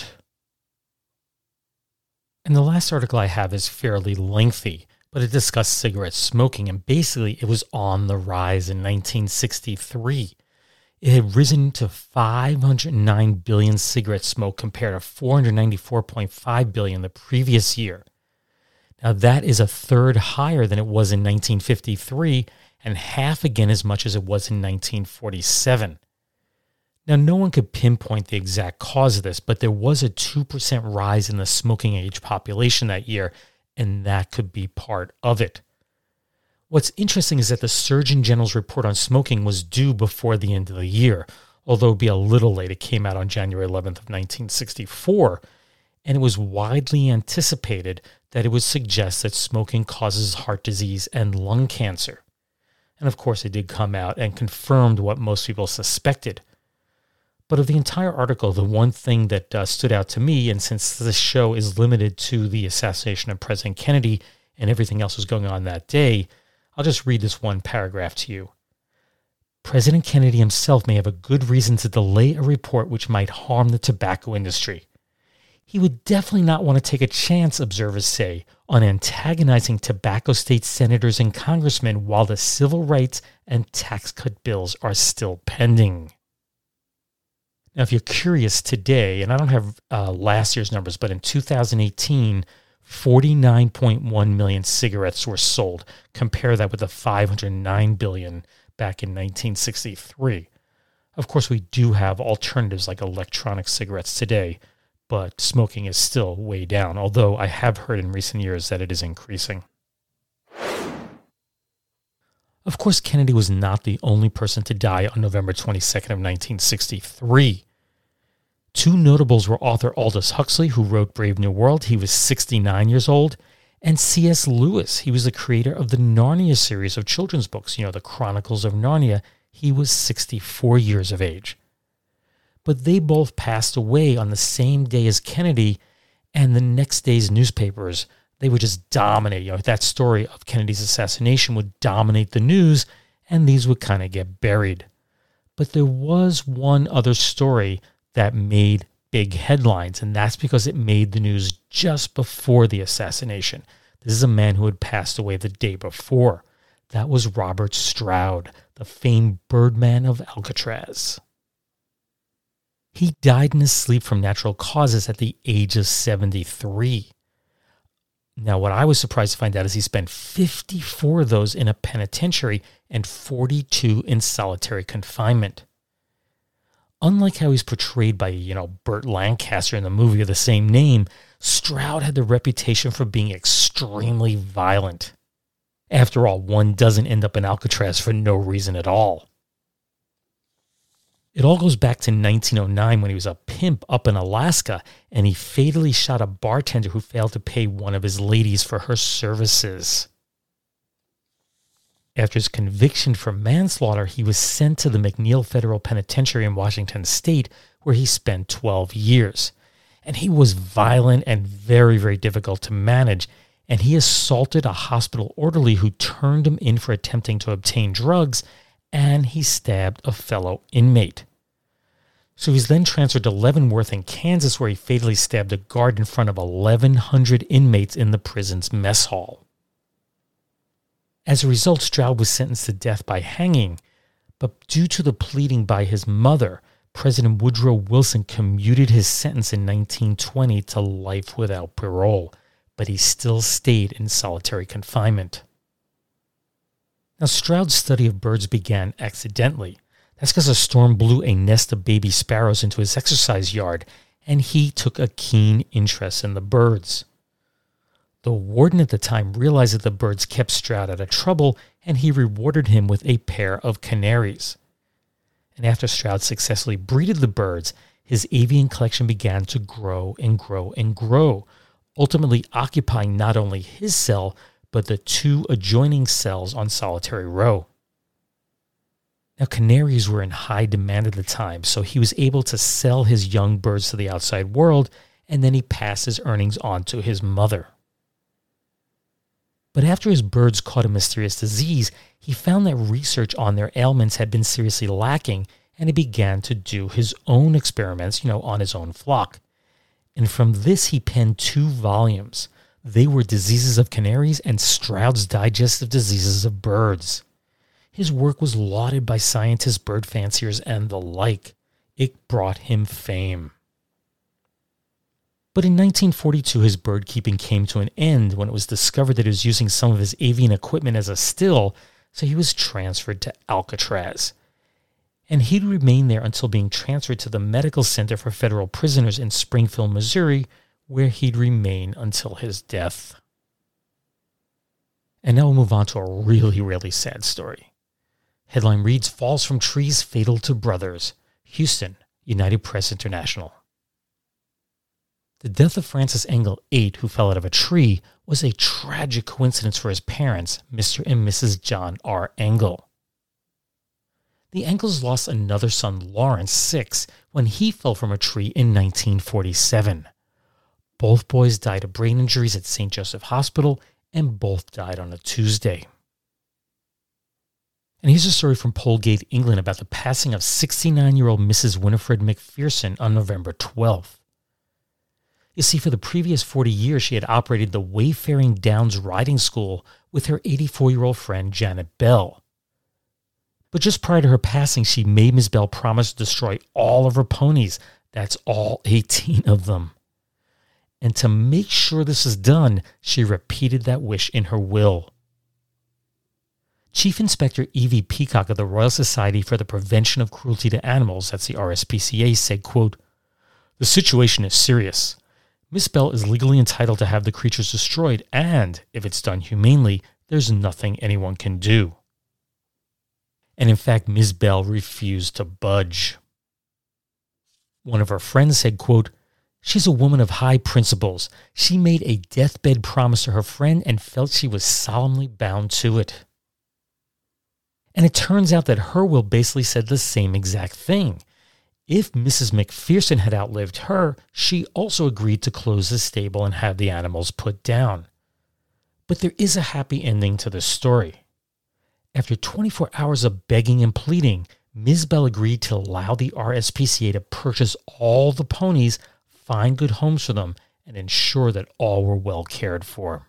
And the last article I have is fairly lengthy, but it discussed cigarette smoking, and basically it was on the rise in nineteen sixty-three. It had risen to five hundred nine billion cigarettes smoked compared to four hundred ninety-four point five billion the previous year. Now that is a third higher than it was in nineteen fifty-three and half again as much as it was in nineteen forty-seven. Now, no one could pinpoint the exact cause of this, but there was a two percent rise in the smoking age population that year, and that could be part of it. What's interesting is that the Surgeon General's report on smoking was due before the end of the year, although it'd be a little late. It came out on January eleventh of nineteen sixty-four, and it was widely anticipated that it would suggest that smoking causes heart disease and lung cancer. And of course, it did come out and confirmed what most people suspected. But of the entire article, the one thing that uh, stood out to me, and since this show is limited to the assassination of President Kennedy and everything else was going on that day, I'll just read this one paragraph to you. President Kennedy himself may have a good reason to delay a report which might harm the tobacco industry. He would definitely not want to take a chance, observers say, on antagonizing tobacco state senators and congressmen while the civil rights and tax cut bills are still pending. Now, if you're curious today, and I don't have uh, last year's numbers, but in two thousand eighteen, forty-nine point one million cigarettes were sold. Compare that with the five hundred nine billion back in nineteen sixty-three. Of course, we do have alternatives like electronic cigarettes today, but smoking is still way down, although I have heard in recent years that it is increasing. Of course, Kennedy was not the only person to die on November twenty-second of nineteen sixty-three. Two notables were author Aldous Huxley, who wrote Brave New World. He was sixty-nine years old. And C S Lewis. He was the creator of the Narnia series of children's books, you know, the Chronicles of Narnia. He was sixty-four years of age. But they both passed away on the same day as Kennedy, and the next day's newspapers, they would just dominate. You know, that story of Kennedy's assassination would dominate the news, and these would kind of get buried. But there was one other story that made big headlines, and that's because it made the news just before the assassination. This is a man who had passed away the day before. That was Robert Stroud, the famed Birdman of Alcatraz. He died in his sleep from natural causes at the age of seventy-three. Now, what I was surprised to find out is he spent fifty-four of those in a penitentiary and forty-two in solitary confinement. Unlike how he's portrayed by, you know, Burt Lancaster in the movie of the same name, Stroud had the reputation for being extremely violent. After all, one doesn't end up in Alcatraz for no reason at all. It all goes back to nineteen oh nine when he was a pimp up in Alaska and he fatally shot a bartender who failed to pay one of his ladies for her services. After his conviction for manslaughter, he was sent to the McNeil Federal Penitentiary in Washington State, where he spent twelve years. And he was violent and very, very difficult to manage, and he assaulted a hospital orderly who turned him in for attempting to obtain drugs, and he stabbed a fellow inmate. So he was then transferred to Leavenworth in Kansas, where he fatally stabbed a guard in front of eleven hundred inmates in the prison's mess hall. As a result, Stroud was sentenced to death by hanging, but due to the pleading by his mother, President Woodrow Wilson commuted his sentence in nineteen twenty to life without parole, but he still stayed in solitary confinement. Now, Stroud's study of birds began accidentally. That's because a storm blew a nest of baby sparrows into his exercise yard, and he took a keen interest in the birds. The warden at the time realized that the birds kept Stroud out of trouble, and he rewarded him with a pair of canaries. And after Stroud successfully breeded the birds, his avian collection began to grow and grow and grow, ultimately occupying not only his cell, but the two adjoining cells on Solitary Row. Now, canaries were in high demand at the time, so he was able to sell his young birds to the outside world, and then he passed his earnings on to his mother. But after his birds caught a mysterious disease, he found that research on their ailments had been seriously lacking, and he began to do his own experiments, you know, on his own flock. And from this, he penned two volumes. They were Diseases of Canaries and Stroud's Digestive Diseases of Birds. His work was lauded by scientists, bird fanciers, and the like. It brought him fame. But in nineteen forty-two, his bird keeping came to an end when it was discovered that he was using some of his avian equipment as a still, so he was transferred to Alcatraz. And he'd remain there until being transferred to the Medical Center for Federal Prisoners in Springfield, Missouri, where he'd remain until his death. And now we'll move on to a really, really sad story. Headline reads, Falls from Trees Fatal to Brothers. Houston, United Press International. The death of Francis Engel the eighth, who fell out of a tree, was a tragic coincidence for his parents, Mister and Missus John R. Engel. The Engels lost another son, Lawrence, six, when he fell from a tree in nineteen forty-seven. Both boys died of brain injuries at Saint Joseph Hospital, and both died on a Tuesday. And here's a story from Polegate, England, about the passing of sixty-nine-year-old Missus Winifred McPherson on November twelfth. You see, for the previous forty years, she had operated the Wayfaring Downs Riding School with her eighty-four-year-old friend, Janet Bell. But just prior to her passing, she made Miss Bell promise to destroy all of her ponies. That's all eighteen of them. And to make sure this is done, she repeated that wish in her will. Chief Inspector Evie Peacock of the Royal Society for the Prevention of Cruelty to Animals, that's the R S P C A, said, quote, "The situation is serious. Miss Bell is legally entitled to have the creatures destroyed, and if it's done humanely, there's nothing anyone can do." And in fact, Miss Bell refused to budge. One of her friends said, quote, "She's a woman of high principles. She made a deathbed promise to her friend and felt she was solemnly bound to it." And it turns out that her will basically said the same exact thing. If Missus McPherson had outlived her, she also agreed to close the stable and have the animals put down. But there is a happy ending to this story. After twenty-four hours of begging and pleading, Miz Bell agreed to allow the R S P C A to purchase all the ponies, find good homes for them, and ensure that all were well cared for.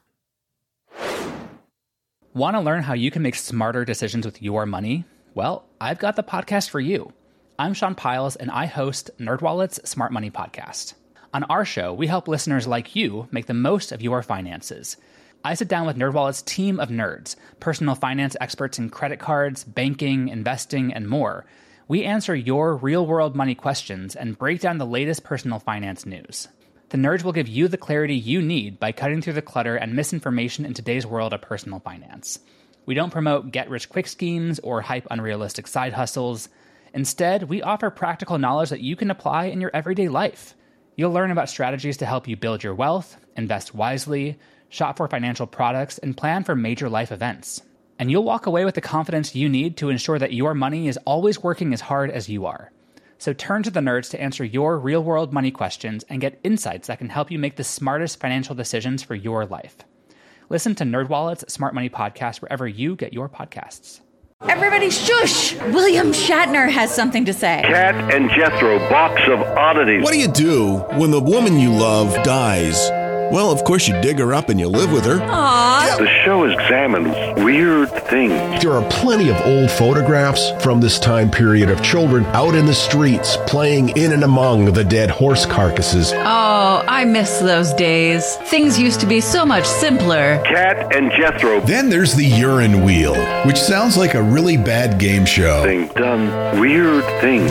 Want to learn how you can make smarter decisions with your money? Well, I've got the podcast for you. I'm Sean Piles, and I host NerdWallet's Smart Money Podcast. On our show, we help listeners like you make the most of your finances. I sit down with NerdWallet's team of nerds, personal finance experts in credit cards, banking, investing, and more. We answer your real-world money questions and break down the latest personal finance news. The nerds will give you the clarity you need by cutting through the clutter and misinformation in today's world of personal finance. We don't promote get-rich-quick schemes or hype unrealistic side hustles. Instead, we offer practical knowledge that you can apply in your everyday life. You'll learn about strategies to help you build your wealth, invest wisely, shop for financial products, and plan for major life events. And you'll walk away with the confidence you need to ensure that your money is always working as hard as you are. So turn to the nerds to answer your real-world money questions and get insights that can help you make the smartest financial decisions for your life. Listen to NerdWallet's Smart Money Podcast wherever you get your podcasts. Everybody shush! William Shatner has something to say. Cat and Jethro, box of oddities. What do you do when the woman you love dies? Well, of course, you dig her up and you live with her. Aww. The show examines weird things. There are plenty of old photographs from this time period of children out in the streets playing in and among the dead horse carcasses. Oh, I miss those days. Things used to be so much simpler. Cat and Jethro. Then there's the urine wheel, which sounds like a really bad game show. They've done weird things.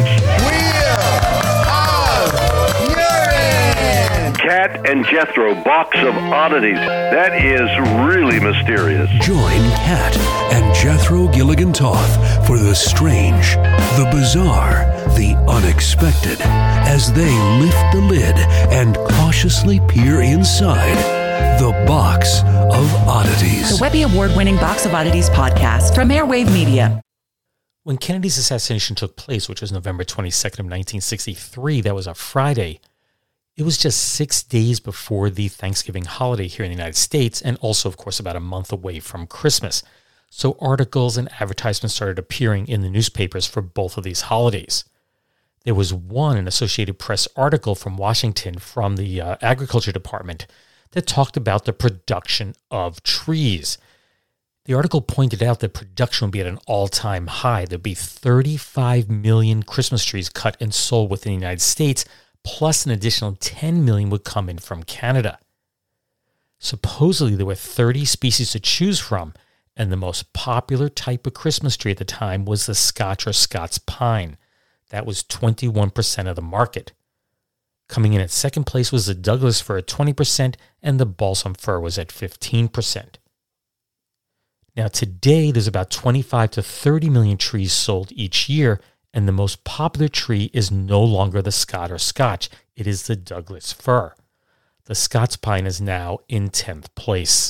Cat and Jethro, box of oddities. That is really mysterious. Join Cat and Jethro Gilligan Toth for the strange, the bizarre, the unexpected, as they lift the lid and cautiously peer inside the Box of Oddities. The Webby Award-winning Box of Oddities podcast from Airwave Media. When Kennedy's assassination took place, which was November twenty-second of nineteen sixty-three, that was a Friday. It was just six days before the Thanksgiving holiday here in the United States, and also, of course, about a month away from Christmas. So articles and advertisements started appearing in the newspapers for both of these holidays. There was one, an Associated Press article from Washington from the uh, Agriculture Department that talked about the production of trees. The article pointed out that production would be at an all-time high. There'd be thirty-five million Christmas trees cut and sold within the United States, plus an additional ten million would come in from Canada. Supposedly, there were thirty species to choose from, and the most popular type of Christmas tree at the time was the Scotch or Scots pine. That was twenty-one percent of the market. Coming in at second place was the Douglas fir at twenty percent, and the balsam fir was at fifteen percent. Now, today, there's about twenty-five to thirty million trees sold each year, and the most popular tree is no longer the Scott or Scotch. It is the Douglas fir. The Scots pine is now in tenth place.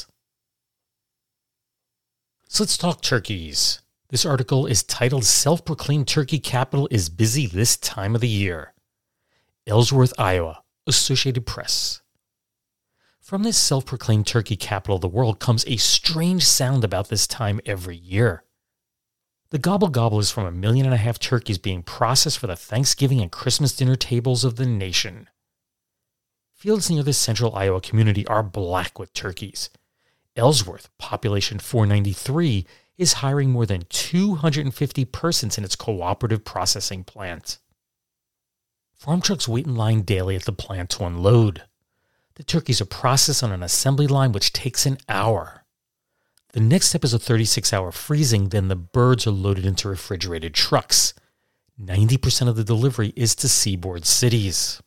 So let's talk turkeys. This article is titled Self-Proclaimed Turkey Capital is Busy This Time of the Year. Ellsworth, Iowa, Associated Press. From this self-proclaimed turkey capital of the world comes a strange sound about this time every year. The gobble gobble is from a million and a half turkeys being processed for the Thanksgiving and Christmas dinner tables of the nation. Fields near the central Iowa community are black with turkeys. Ellsworth, population four ninety-three, is hiring more than two hundred fifty persons in its cooperative processing plant. Farm trucks wait in line daily at the plant to unload. The turkeys are processed on an assembly line which takes an hour. The next step is a thirty-six hour freezing, then the birds are loaded into refrigerated trucks. ninety percent of the delivery is to seaboard cities.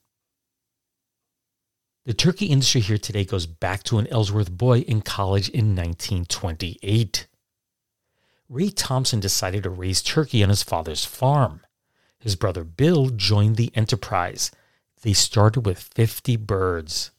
The turkey industry here today goes back to an Ellsworth boy in college in nineteen twenty-eight. Ray Thompson decided to raise turkey on his father's farm. His brother Bill joined the enterprise. They started with fifty birds.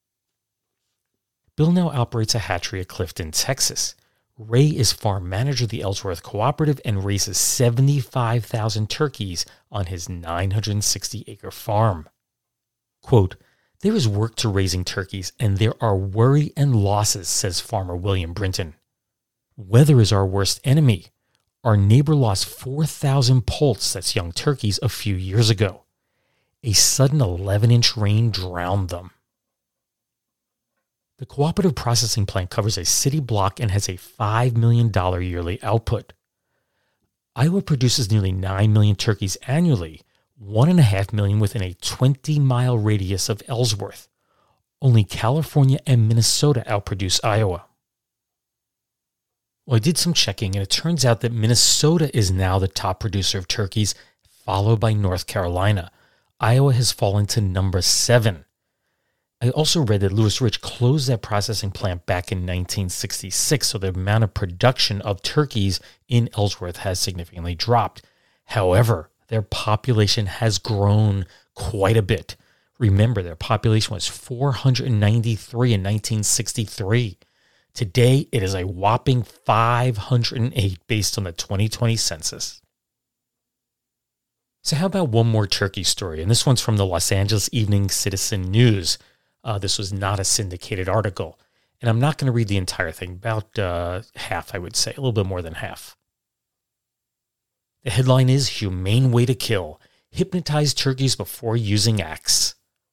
Bill now operates a hatchery at Clifton, Texas. Ray is farm manager of the Ellsworth Cooperative and raises seventy-five thousand turkeys on his nine hundred sixty acre farm. Quote, "There is work to raising turkeys, and there are worry and losses," says farmer William Brinton. "Weather is our worst enemy. Our neighbor lost four thousand poults, that's young turkeys, a few years ago. A sudden eleven inch rain drowned them." The cooperative processing plant covers a city block and has a five million dollars yearly output. Iowa produces nearly nine million turkeys annually, one and a half million within a twenty mile radius of Ellsworth. Only California and Minnesota outproduce Iowa. Well, I did some checking, and it turns out that Minnesota is now the top producer of turkeys, followed by North Carolina. Iowa has fallen to number seven. I also read that Lewis Rich closed that processing plant back in nineteen sixty-six, so the amount of production of turkeys in Ellsworth has significantly dropped. However, their population has grown quite a bit. Remember, their population was four hundred ninety-three in nineteen sixty-three. Today, it is a whopping five hundred eight based on the twenty twenty census. So how about one more turkey story? And this one's from the Los Angeles Evening Citizen News. Uh, this was not a syndicated article. And I'm not going to read the entire thing, about uh, half, I would say, a little bit more than half. The headline is, Humane Way to Kill. Hypnotize turkeys before using axe.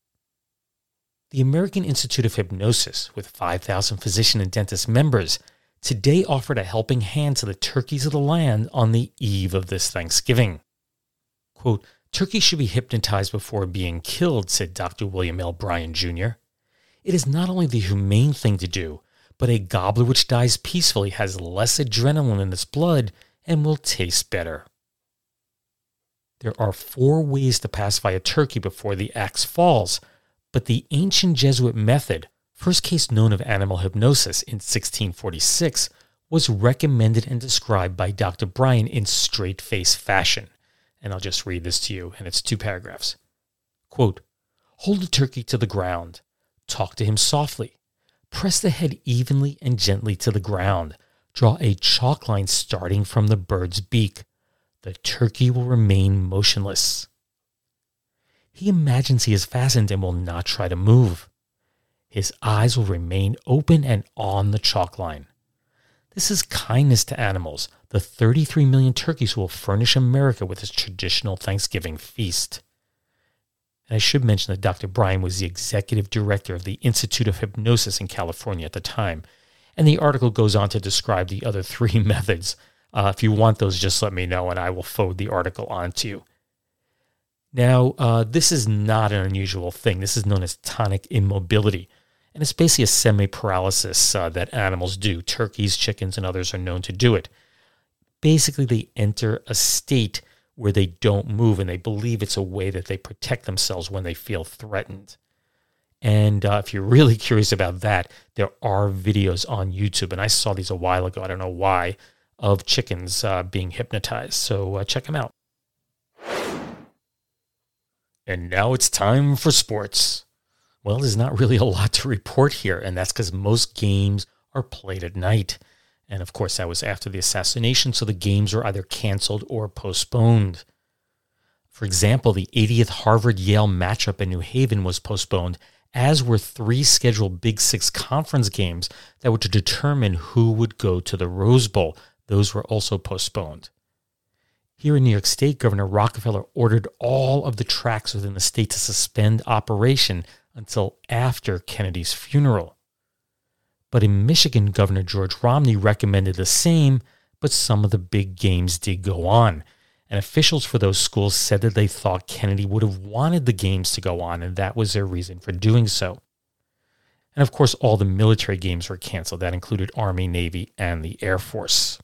The American Institute of Hypnosis, with five thousand physician and dentist members, today offered a helping hand to the turkeys of the land on the eve of this Thanksgiving. Quote, turkeys should be hypnotized before being killed, said Doctor William L. Bryan, Junior It is not only the humane thing to do, but a gobbler which dies peacefully has less adrenaline in its blood and will taste better. There are four ways to pacify a turkey before the axe falls, but the ancient Jesuit method, first case known of animal hypnosis in sixteen forty-six, was recommended and described by Doctor Bryan in straight-face fashion. And I'll just read this to you, and it's two paragraphs. Quote, hold the turkey to the ground. Talk to him softly. Press the head evenly and gently to the ground. Draw a chalk line starting from the bird's beak. The turkey will remain motionless. He imagines he is fastened and will not try to move. His eyes will remain open and on the chalk line. This is kindness to animals, the thirty-three million turkeys who will furnish America with its traditional Thanksgiving feast. And I should mention that Doctor Bryan was the executive director of the Institute of Hypnosis in California at the time, and the article goes on to describe the other three methods. Uh, if you want those, just let me know, and I will forward the article on to you. Now, uh, this is not an unusual thing. This is known as tonic immobility, and it's basically a semi-paralysis uh, that animals do. Turkeys, chickens, and others are known to do it. Basically, they enter a state where they don't move, and they believe it's a way that they protect themselves when they feel threatened. And uh, if you're really curious about that, there are videos on YouTube, and I saw these a while ago, I don't know why, of chickens uh, being hypnotized. So uh, check them out. And now it's time for sports. Well, there's not really a lot to report here, and that's because most games are played at night. And of course, that was after the assassination, so the games were either canceled or postponed. For example, the eightieth Harvard-Yale matchup in New Haven was postponed, as were three scheduled Big Six conference games that were to determine who would go to the Rose Bowl. Those were also postponed. Here in New York State, Governor Rockefeller ordered all of the tracks within the state to suspend operation until after Kennedy's funeral. But in Michigan, Governor George Romney recommended the same, but some of the big games did go on. And officials for those schools said that they thought Kennedy would have wanted the games to go on, and that was their reason for doing so. And of course, all the military games were canceled. That included Army, Navy, and the Air Force.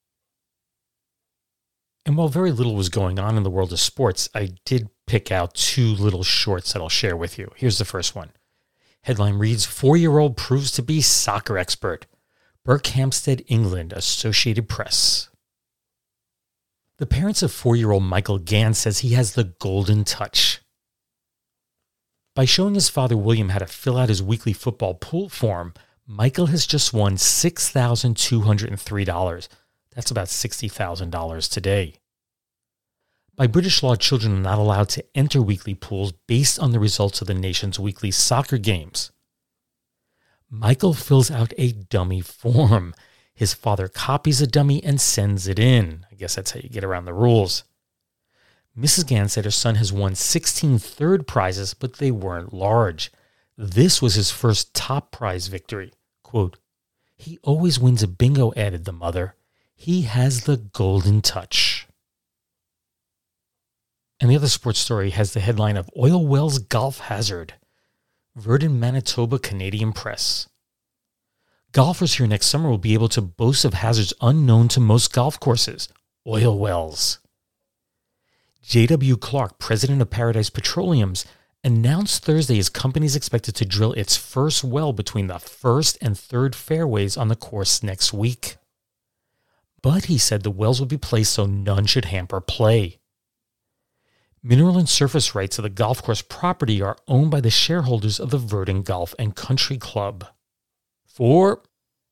And while very little was going on in the world of sports, I did pick out two little shorts that I'll share with you. Here's the first one. Headline reads, Four-year-old proves to be soccer expert. Berkhamsted, England, Associated Press. The parents of four-year-old Michael Gann says he has the golden touch. By showing his father William how to fill out his weekly football pool form, Michael has just won six thousand two hundred three dollars. That's about sixty thousand dollars today. By British law, children are not allowed to enter weekly pools based on the results of the nation's weekly soccer games. Michael fills out a dummy form. His father copies a dummy and sends it in. I guess that's how you get around the rules. Missus Gann said her son has won sixteen third prizes, but they weren't large. This was his first top prize victory. Quote, he always wins a bingo, added the mother. He has the golden touch. And the other sports story has the headline of Oil Wells Golf Hazard. Virden, Manitoba Canadian Press. Golfers here next summer will be able to boast of hazards unknown to most golf courses. Oil wells. J W. Clark, president of Paradise Petroleums, announced Thursday his company is expected to drill its first well between the first and third fairways on the course next week. But he said the wells will be placed so none should hamper play. Mineral and surface rights of the golf course property are owned by the shareholders of the Virden Golf and Country Club. Four.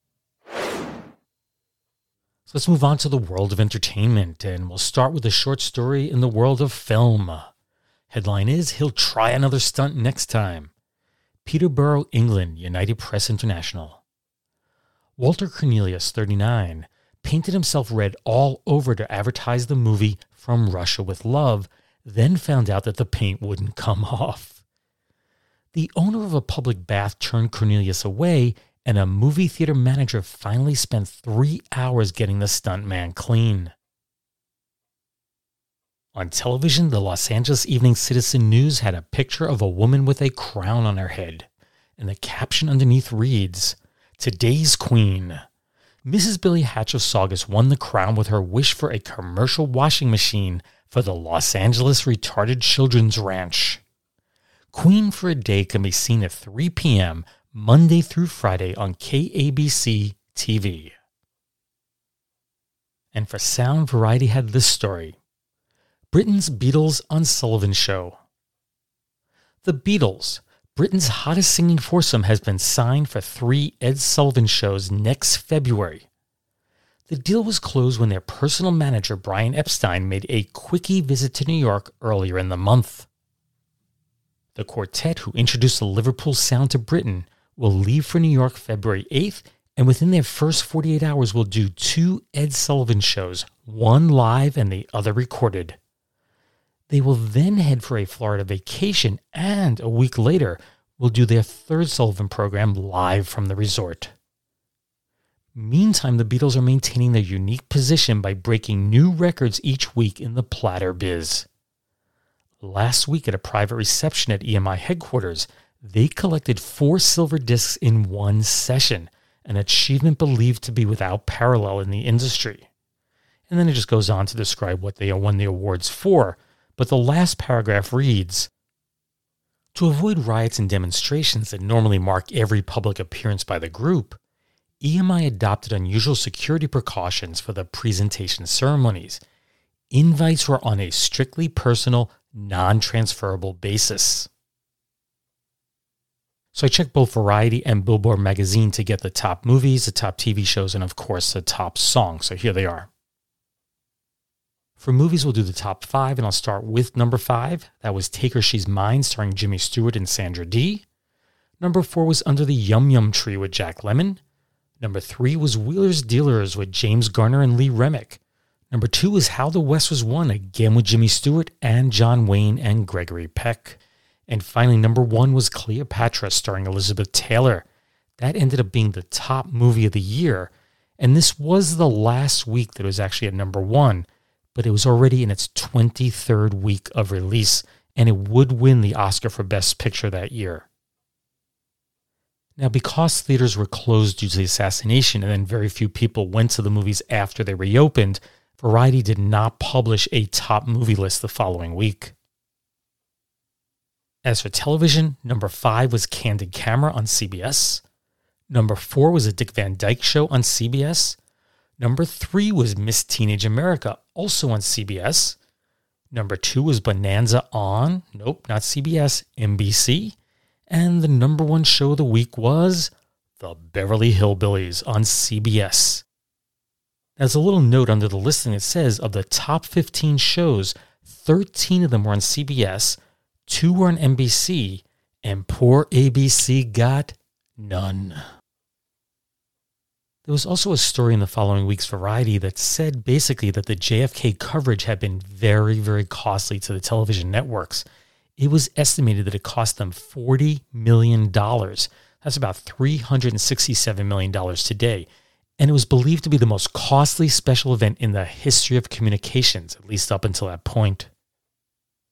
So let's move on to the world of entertainment, and we'll start with a short story in the world of film. Headline is, he'll try another stunt next time. Peterborough, England, United Press International. Walter Cornelius, thirty-nine, painted himself red all over to advertise the movie From Russia with Love, then found out that the paint wouldn't come off. The owner of a public bath turned Cornelius away, and a movie theater manager finally spent three hours getting the stuntman clean. On television, the Los Angeles Evening Citizen News had a picture of a woman with a crown on her head, and the caption underneath reads, "Today's Queen." Missus Billy Hatch of Saugus won the crown with her wish for a commercial washing machine for the Los Angeles Retarded Children's Ranch. Queen for a Day can be seen at three p.m. Monday through Friday on K A B C T V. And for sound, Variety had this story. Britain's Beatles on Sullivan Show. The Beatles, Britain's hottest singing foursome, has been signed for three Ed Sullivan shows next February. The deal was closed when their personal manager, Brian Epstein, made a quickie visit to New York earlier in the month. The quartet, who introduced the Liverpool sound to Britain, will leave for New York February eighth, and within their first forty-eight hours will do two Ed Sullivan shows, one live and the other recorded. They will then head for a Florida vacation, and a week later will do their third Sullivan program live from the resort. Meantime, the Beatles are maintaining their unique position by breaking new records each week in the platter biz. Last week at a private reception at E M I headquarters, they collected four silver discs in one session, an achievement believed to be without parallel in the industry. And then it just goes on to describe what they won the awards for, but the last paragraph reads, "To avoid riots and demonstrations that normally mark every public appearance by the group, E M I adopted unusual security precautions for the presentation ceremonies. Invites were on a strictly personal, non-transferable basis." So I checked both Variety and Billboard magazine to get the top movies, the top T V shows, and of course the top songs. So here they are. For movies, we'll do the top five, and I'll start with number five. That was Take Her, She's Mine, starring Jimmy Stewart and Sandra Dee. Number four was Under the Yum Yum Tree with Jack Lemmon. Number three was Wheeler's Dealers with James Garner and Lee Remick. Number two was How the West Was Won, again with Jimmy Stewart and John Wayne and Gregory Peck. And finally, number one was Cleopatra, starring Elizabeth Taylor. That ended up being the top movie of the year, and this was the last week that it was actually at number one, but it was already in its twenty-third week of release, and it would win the Oscar for Best Picture that year. Now, because theaters were closed due to the assassination and then very few people went to the movies after they reopened, Variety did not publish a top movie list the following week. As for television, number five was Candid Camera on C B S. Number four was A Dick Van Dyke Show on C B S. Number three was Miss Teenage America, also on C B S. Number two was Bonanza on, nope, not C B S, N B C. And the number one show of the week was The Beverly Hillbillies on C B S. As a little note under the listing, it says of the top fifteen shows, thirteen of them were on C B S, two were on N B C, and poor A B C got none. There was also a story in the following week's Variety that said basically that the J F K coverage had been very, very costly to the television networks. It was estimated that it cost them forty million dollars. That's about three hundred sixty-seven million dollars today. And it was believed to be the most costly special event in the history of communications, at least up until that point.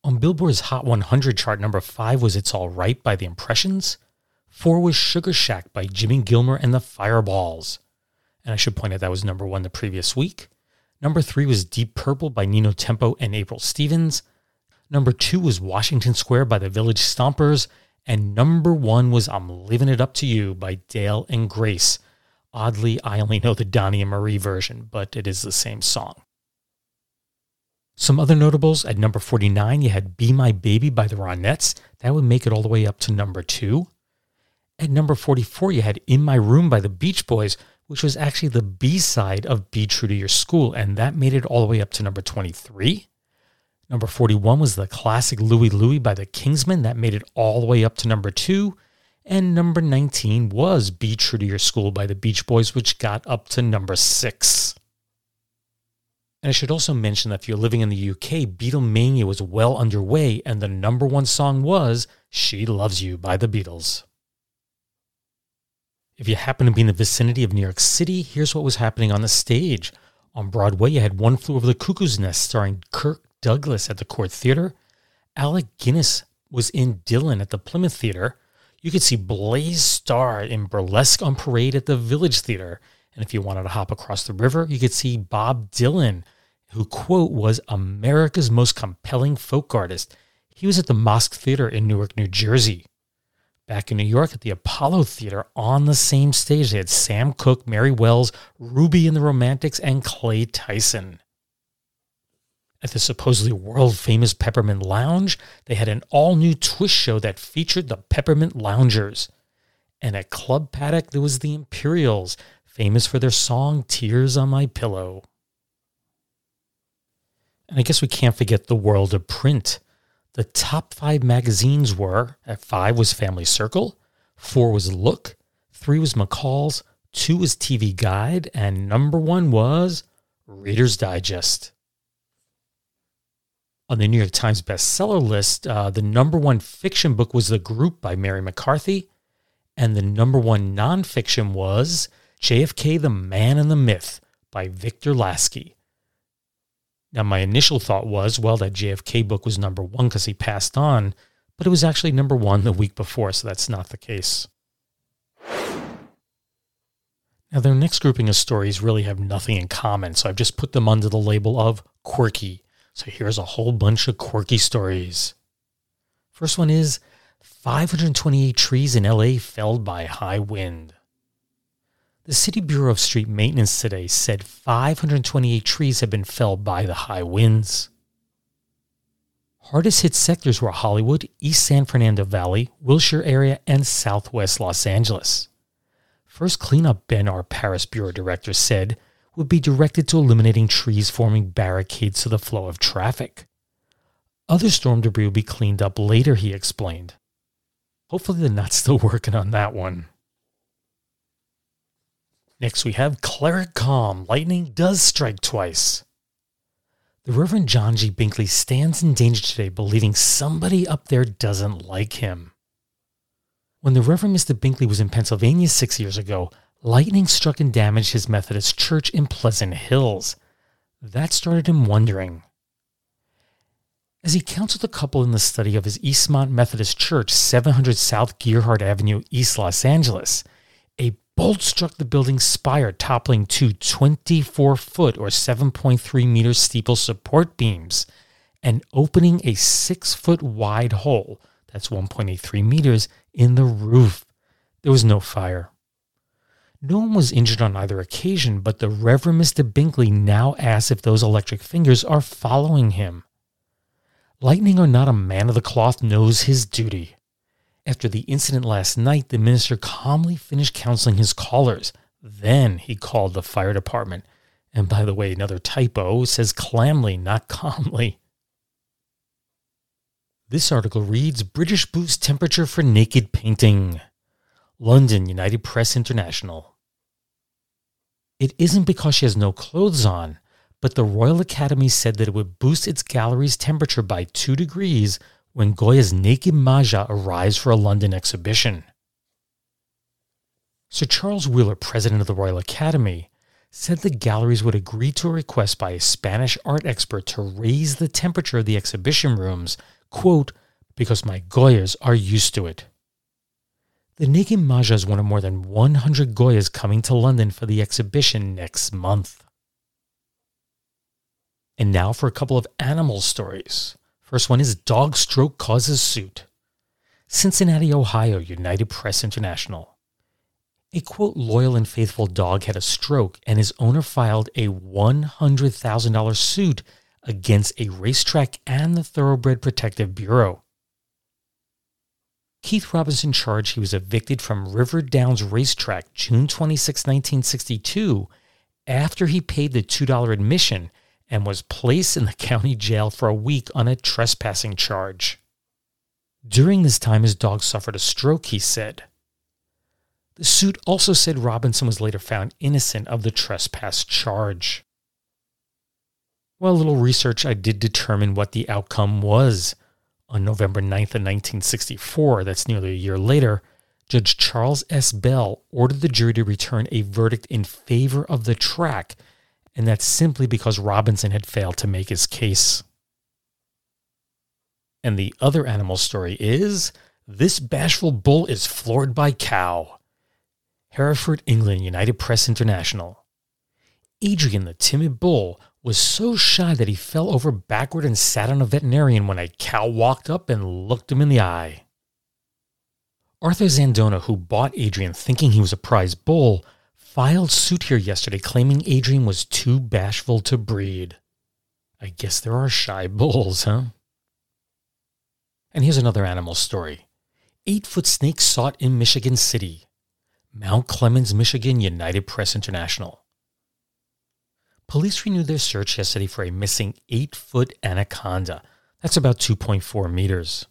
On Billboard's Hot one hundred chart, number five was It's All Right by The Impressions. Four was Sugar Shack by Jimmy Gilmer and the Fireballs. And I should point out that was number one the previous week. Number three was Deep Purple by Nino Tempo and April Stevens. Number two was Washington Square by the Village Stompers. And number one was I'm Leaving It Up to You by Dale and Grace. Oddly, I only know the Donnie and Marie version, but it is the same song. Some other notables, at number forty-nine, you had Be My Baby by the Ronettes. That would make it all the way up to number two. At number forty-four, you had In My Room by the Beach Boys, which was actually the B-side of Be True to Your School, and that made it all the way up to number twenty-three. Number forty-one was the classic Louie Louie by the Kingsmen. That made it all the way up to number two. And number nineteen was Be True to Your School by the Beach Boys, which got up to number six. And I should also mention that if you're living in the U K, Beatlemania was well underway, and the number one song was She Loves You by the Beatles. If you happen to be in the vicinity of New York City, here's what was happening on the stage. On Broadway, you had One Flew Over the Cuckoo's Nest starring Kirk Douglas at the Court Theater. Alec Guinness was in Dylan at the Plymouth Theater. You could see Blaze Starr in Burlesque on Parade at the Village Theater. And if you wanted to hop across the river, you could see Bob Dylan, who, quote, was America's most compelling folk artist. He was at the Mosque Theater in Newark, New Jersey. Back in New York at the Apollo Theater on the same stage, they had Sam Cooke, Mary Wells, Ruby and the Romantics, and Clay Tyson. At the supposedly world-famous Peppermint Lounge, they had an all-new twist show that featured the Peppermint Loungers. And at Club Paddock, there was the Imperials, famous for their song Tears on My Pillow. And I guess we can't forget the world of print. The top five magazines were, at five was Family Circle, four was Look, three was McCall's, two was T V Guide, and number one was Reader's Digest. On the New York Times bestseller list, uh, the number one fiction book was The Group by Mary McCarthy, and the number one nonfiction was J F K, The Man and the Myth by Victor Lasky. Now, my initial thought was, well, that J F K book was number one because he passed on, but it was actually number one the week before, so that's not the case. Now, their next grouping of stories really have nothing in common, so I've just put them under the label of quirky. So here's a whole bunch of quirky stories. First one is five hundred twenty-eight trees in L A felled by high wind. The City Bureau of Street Maintenance today said five hundred twenty-eight trees have been felled by the high winds. Hardest hit sectors were Hollywood, East San Fernando Valley, Wilshire area, and Southwest Los Angeles. First cleanup bin, our Paris Bureau director said, would be directed to eliminating trees forming barricades to the flow of traffic. Other storm debris will be cleaned up later, he explained. Hopefully they're not still working on that one. Next we have Cleric Calm. Lightning does strike twice. The Reverend John G. Binkley stands in danger today, believing somebody up there doesn't like him. When the Reverend Mister Binkley was in Pennsylvania six years ago, lightning struck and damaged his Methodist church in Pleasant Hills. That started him wondering. As he counseled a couple in the study of his Eastmont Methodist Church, seven hundred South Gerhard Avenue, East Los Angeles, a bolt struck the building's spire, toppling two twenty-four foot or seven point three meter steeple support beams and opening a six foot wide hole, that's one point eight three meters, in the roof. There was no fire. No one was injured on either occasion, but the Reverend Mister Binkley now asks if those electric fingers are following him. Lightning or not, a man of the cloth knows his duty. After the incident last night, the minister calmly finished counseling his callers. Then he called the fire department. And by the way, another typo says clamly, not calmly. This article reads, British boost temperature for naked painting. London, United Press International. It isn't because she has no clothes on, but the Royal Academy said that it would boost its gallery's temperature by two degrees when Goya's Naked Maja arrives for a London exhibition. Sir Charles Wheeler, president of the Royal Academy, said the galleries would agree to a request by a Spanish art expert to raise the temperature of the exhibition rooms, quote, because my Goyas are used to it. The Negi Maja is one of more than one hundred Goyas coming to London for the exhibition next month. And now for a couple of animal stories. First one is Dog Stroke Causes Suit. Cincinnati, Ohio, United Press International. A, quote, loyal and faithful dog had a stroke, and his owner filed a one hundred thousand dollars suit against a racetrack and the Thoroughbred Protective Bureau. Keith Robinson charged he was evicted from River Downs Racetrack June twenty-sixth, nineteen sixty-two, after he paid the two dollars admission and was placed in the county jail for a week on a trespassing charge. During this time, his dog suffered a stroke, he said. The suit also said Robinson was later found innocent of the trespass charge. Well, a little research, I did determine what the outcome was. On November ninth of nineteen sixty-four, that's nearly a year later, Judge Charles S. Bell ordered the jury to return a verdict in favor of the track, and that's simply because Robinson had failed to make his case. And the other animal story is, this bashful bull is floored by cow. Hereford, England, United Press International. Adrian, the timid bull, was so shy that he fell over backward and sat on a veterinarian when a cow walked up and looked him in the eye. Arthur Zandona, who bought Adrian thinking he was a prize bull, filed suit here yesterday claiming Adrian was too bashful to breed. I guess there are shy bulls, huh? And here's another animal story. Eight-foot snake sought in Michigan City. Mount Clemens, Michigan, United Press International. Police renewed their search yesterday for a missing eight-foot anaconda. That's about two point four meters.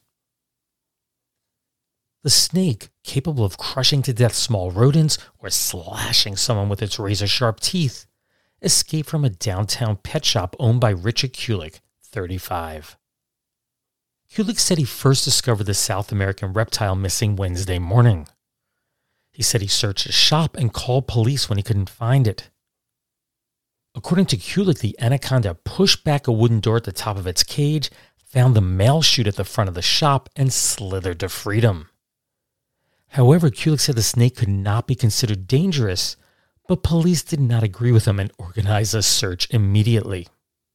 The snake, capable of crushing to death small rodents or slashing someone with its razor-sharp teeth, escaped from a downtown pet shop owned by Richard Kulik, thirty-five. Kulik said he first discovered the South American reptile missing Wednesday morning. He said he searched the shop and called police when he couldn't find it. According to Kulik, the anaconda pushed back a wooden door at the top of its cage, found the mail chute at the front of the shop, and slithered to freedom. However, Kulik said the snake could not be considered dangerous, but police did not agree with him and organized a search immediately.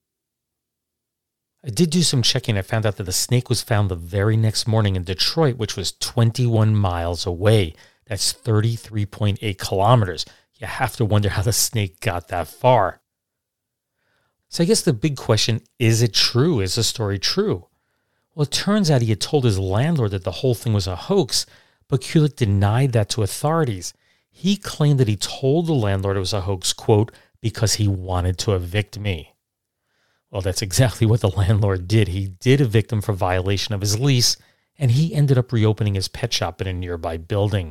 I did do some checking. I found out that the snake was found the very next morning in Detroit, which was twenty-one miles away. That's thirty-three point eight kilometers. You have to wonder how the snake got that far. So I guess the big question, is it true? Is the story true? Well, it turns out he had told his landlord that the whole thing was a hoax, but Kulik denied that to authorities. He claimed that he told the landlord it was a hoax, quote, because he wanted to evict me. Well, that's exactly what the landlord did. He did evict him for violation of his lease, and he ended up reopening his pet shop in a nearby building.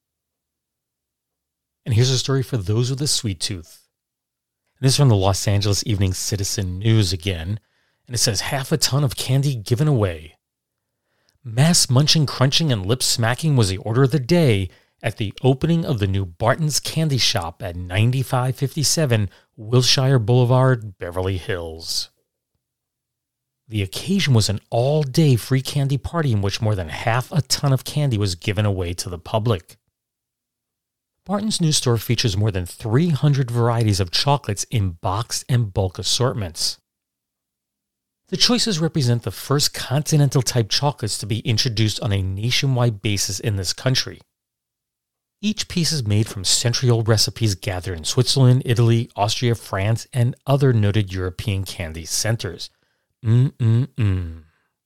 And here's a story for those with a sweet tooth. And this is from the Los Angeles Evening Citizen News again, and it says half a ton of candy given away. Mass munching, crunching, and lip smacking was the order of the day at the opening of the new Barton's Candy Shop at ninety-five fifty-seven Wilshire Boulevard, Beverly Hills. The occasion was an all-day free candy party in which more than half a ton of candy was given away to the public. Barton's new store features more than three hundred varieties of chocolates in boxed and bulk assortments. The choices represent the first continental-type chocolates to be introduced on a nationwide basis in this country. Each piece is made from century-old recipes gathered in Switzerland, Italy, Austria, France, and other noted European candy centers. Mm-mm-mm.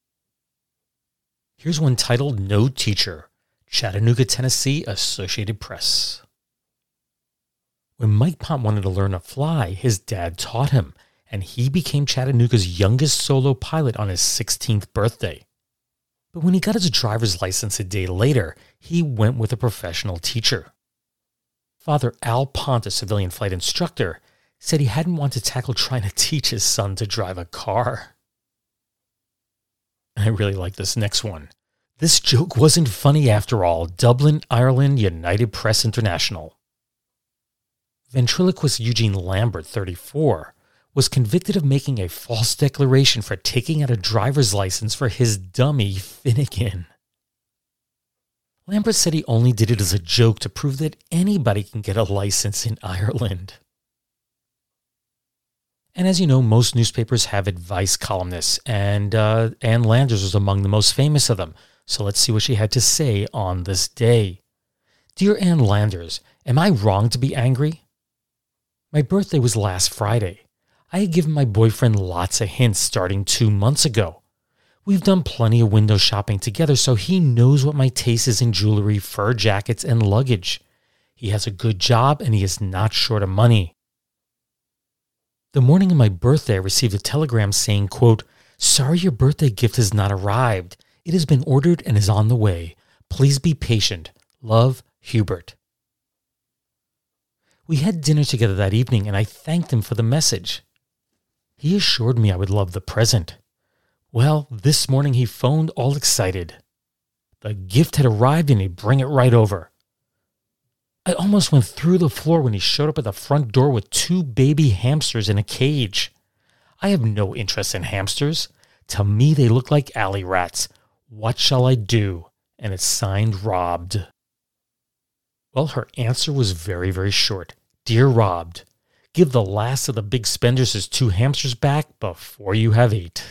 Here's one titled No Teacher, Chattanooga, Tennessee, Associated Press. When Mike Pont wanted to learn to fly, his dad taught him, and he became Chattanooga's youngest solo pilot on his sixteenth birthday. But when he got his driver's license a day later, he went with a professional teacher. Father Al Pont, a civilian flight instructor, said he hadn't wanted to tackle trying to teach his son to drive a car. I really like this next one. This joke wasn't funny after all. Dublin, Ireland, United Press International. Ventriloquist Eugene Lambert, thirty-four, was convicted of making a false declaration for taking out a driver's license for his dummy Finnegan. Lambert said he only did it as a joke to prove that anybody can get a license in Ireland. And as you know, most newspapers have advice columnists, and uh, Ann Landers was among the most famous of them. So let's see what she had to say on this day. Dear Ann Landers, am I wrong to be angry? My birthday was last Friday. I had given my boyfriend lots of hints starting two months ago. We've done plenty of window shopping together, so he knows what my taste is in jewelry, fur jackets, and luggage. He has a good job, and he is not short of money. The morning of my birthday, I received a telegram saying, quote, sorry your birthday gift has not arrived. It has been ordered and is on the way. Please be patient. Love, Hubert. We had dinner together that evening, and I thanked him for the message. He assured me I would love the present. Well, this morning he phoned all excited. The gift had arrived and he'd bring it right over. I almost went through the floor when he showed up at the front door with two baby hamsters in a cage. I have no interest in hamsters. To me, they look like alley rats. What shall I do? And it's signed Robbed. Well, her answer was very, very short. Dear Robbed, give the last of the big spenders his two hamsters back before you have eight.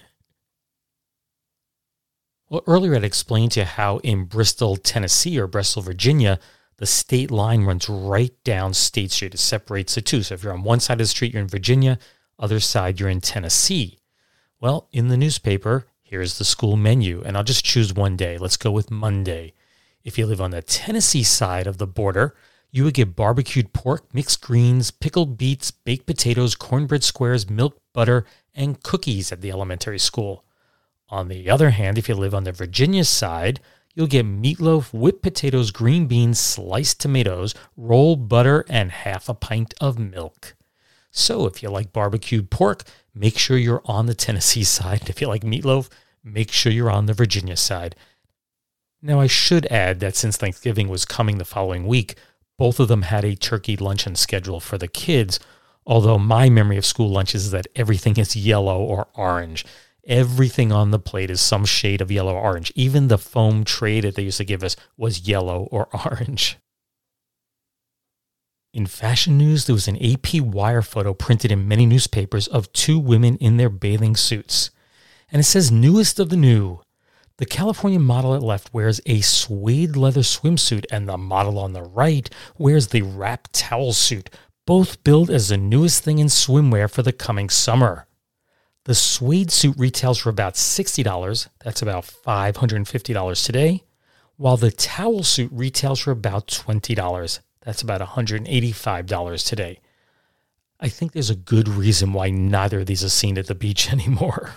Well, earlier I'd explained to you how in Bristol, Tennessee, or Bristol, Virginia, the state line runs right down State Street. It separates the two. So if you're on one side of the street, you're in Virginia. Other side, you're in Tennessee. Well, in the newspaper, here's the school menu. And I'll just choose one day. Let's go with Monday. If you live on the Tennessee side of the border, you would get barbecued pork, mixed greens, pickled beets, baked potatoes, cornbread squares, milk, butter, and cookies at the elementary school. On the other hand, if you live on the Virginia side, you'll get meatloaf, whipped potatoes, green beans, sliced tomatoes, rolled butter, and half a pint of milk. So if you like barbecued pork, make sure you're on the Tennessee side. If you like meatloaf, make sure you're on the Virginia side. Now, I should add that since Thanksgiving was coming the following week, both of them had a turkey luncheon schedule for the kids, although my memory of school lunches is that everything is yellow or orange. Everything on the plate is some shade of yellow or orange. Even the foam tray that they used to give us was yellow or orange. In fashion news, there was an A P wire photo printed in many newspapers of two women in their bathing suits. And it says newest of the new. The California model at left wears a suede leather swimsuit, and the model on the right wears the wrap towel suit, both billed as the newest thing in swimwear for the coming summer. The suede suit retails for about sixty dollars, that's about five hundred fifty dollars today, while the towel suit retails for about twenty dollars, that's about one hundred eighty-five dollars today. I think there's a good reason why neither of these are seen at the beach anymore.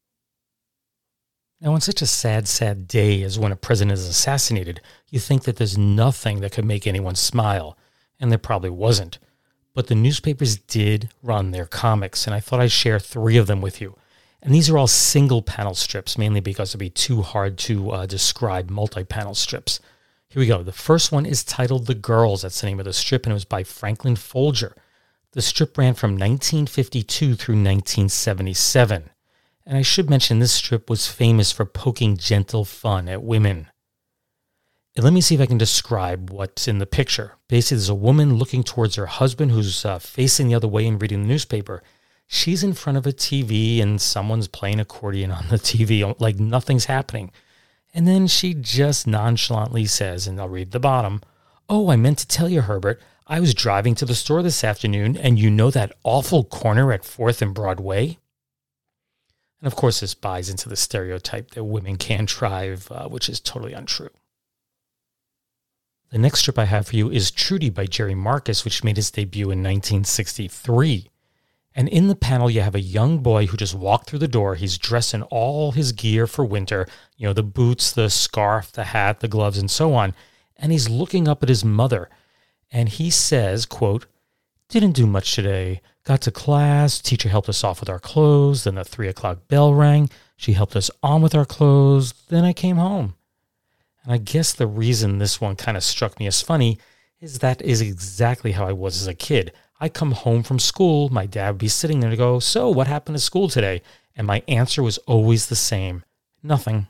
Now, on such a sad, sad day as when a president is assassinated, you think that there's nothing that could make anyone smile, and there probably wasn't. But the newspapers did run their comics, and I thought I'd share three of them with you. And these are all single-panel strips, mainly because it'd be too hard to uh, describe multi-panel strips. Here we go. The first one is titled The Girls. That's the name of the strip, and it was by Franklin Folger. The strip ran from nineteen fifty-two through nineteen seventy-seven. And I should mention this strip was famous for poking gentle fun at women. And let me see if I can describe what's in the picture. Basically, there's a woman looking towards her husband who's uh, facing the other way and reading the newspaper. She's in front of a T V and someone's playing accordion on the T V, like nothing's happening. And then she just nonchalantly says, and I'll read the bottom, "Oh, I meant to tell you, Herbert, I was driving to the store this afternoon, and you know that awful corner at fourth and Broadway?" And of course, this buys into the stereotype that women can't drive, uh, which is totally untrue. The next strip I have for you is Trudy by Jerry Marcus, which made its debut in nineteen sixty-three. And in the panel, you have a young boy who just walked through the door. He's dressed in all his gear for winter, you know, the boots, the scarf, the hat, the gloves, and so on. And he's looking up at his mother. And he says, quote, "Didn't do much today. Got to class, teacher helped us off with our clothes, then the three o'clock bell rang. She helped us on with our clothes, then I came home." And I guess the reason this one kind of struck me as funny is that is exactly how I was as a kid. I come home from school, my dad would be sitting there to go, so what happened to school today? And my answer was always the same, nothing.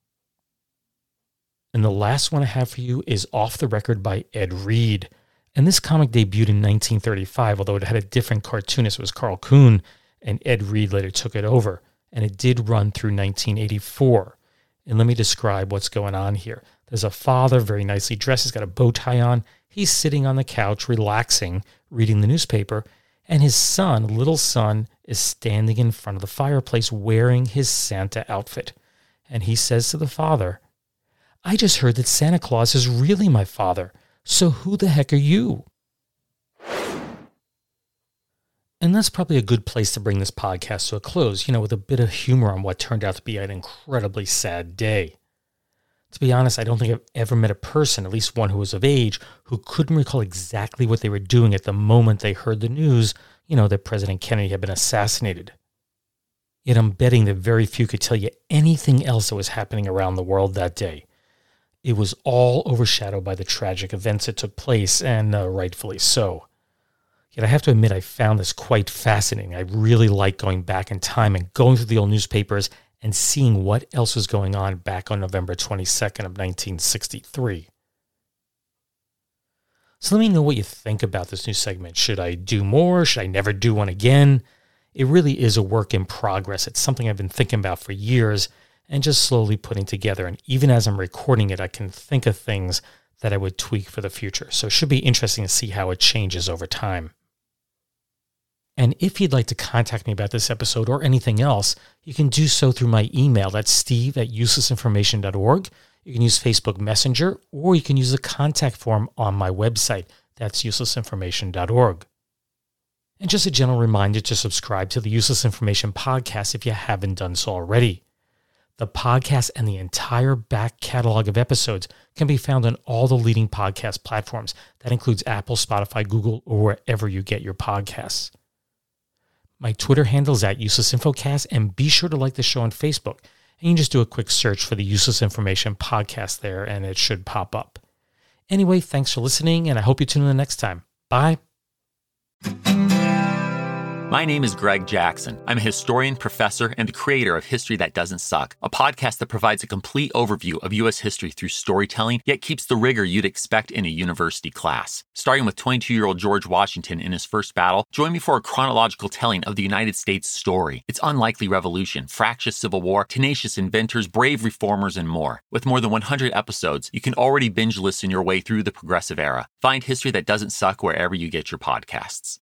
And the last one I have for you is Off the Record by Ed Reed. And this comic debuted in nineteen thirty-five, although it had a different cartoonist. It was Carl Kuhn, and Ed Reed later took it over. And it did run through nineteen eighty-four. And let me describe what's going on here. There's a father, very nicely dressed. He's got a bow tie on. He's sitting on the couch, relaxing, reading the newspaper. And his son, little son, is standing in front of the fireplace wearing his Santa outfit. And he says to the father, I just heard that Santa Claus is really my father. So who the heck are you? And that's probably a good place to bring this podcast to a close, you know, with a bit of humor on what turned out to be an incredibly sad day. To be honest, I don't think I've ever met a person, at least one who was of age, who couldn't recall exactly what they were doing at the moment they heard the news, you know, that President Kennedy had been assassinated. Yet I'm betting that very few could tell you anything else that was happening around the world that day. It was all overshadowed by the tragic events that took place, and uh, rightfully so. Yet I have to admit I found this quite fascinating. I really like going back in time and going through the old newspapers and seeing what else was going on back on November twenty-second of nineteen sixty-three. So let me know what you think about this new segment. Should I do more? Should I never do one again? It really is a work in progress. It's something I've been thinking about for years and just slowly putting together. And even as I'm recording it, I can think of things that I would tweak for the future. So it should be interesting to see how it changes over time. And if you'd like to contact me about this episode or anything else, you can do so through my email. That's steve at useless information dot org. You can use Facebook Messenger, or you can use the contact form on my website. That's useless information dot org. And just a general reminder to subscribe to the Useless Information Podcast if you haven't done so already. The podcast and the entire back catalog of episodes can be found on all the leading podcast platforms. That includes Apple, Spotify, Google, or wherever you get your podcasts. My Twitter handle is at UselessInfoCast, and be sure to like the show on Facebook. And you can just do a quick search for the Useless Information Podcast there, and it should pop up. Anyway, thanks for listening, and I hope you tune in the next time. Bye. My name is Greg Jackson. I'm a historian, professor, and the creator of History That Doesn't Suck, a podcast that provides a complete overview of U S history through storytelling, yet keeps the rigor you'd expect in a university class. Starting with twenty-two-year-old George Washington in his first battle, join me for a chronological telling of the United States story, its unlikely revolution, fractious civil war, tenacious inventors, brave reformers, and more. With more than one hundred episodes, you can already binge listen your way through the progressive era. Find History That Doesn't Suck wherever you get your podcasts.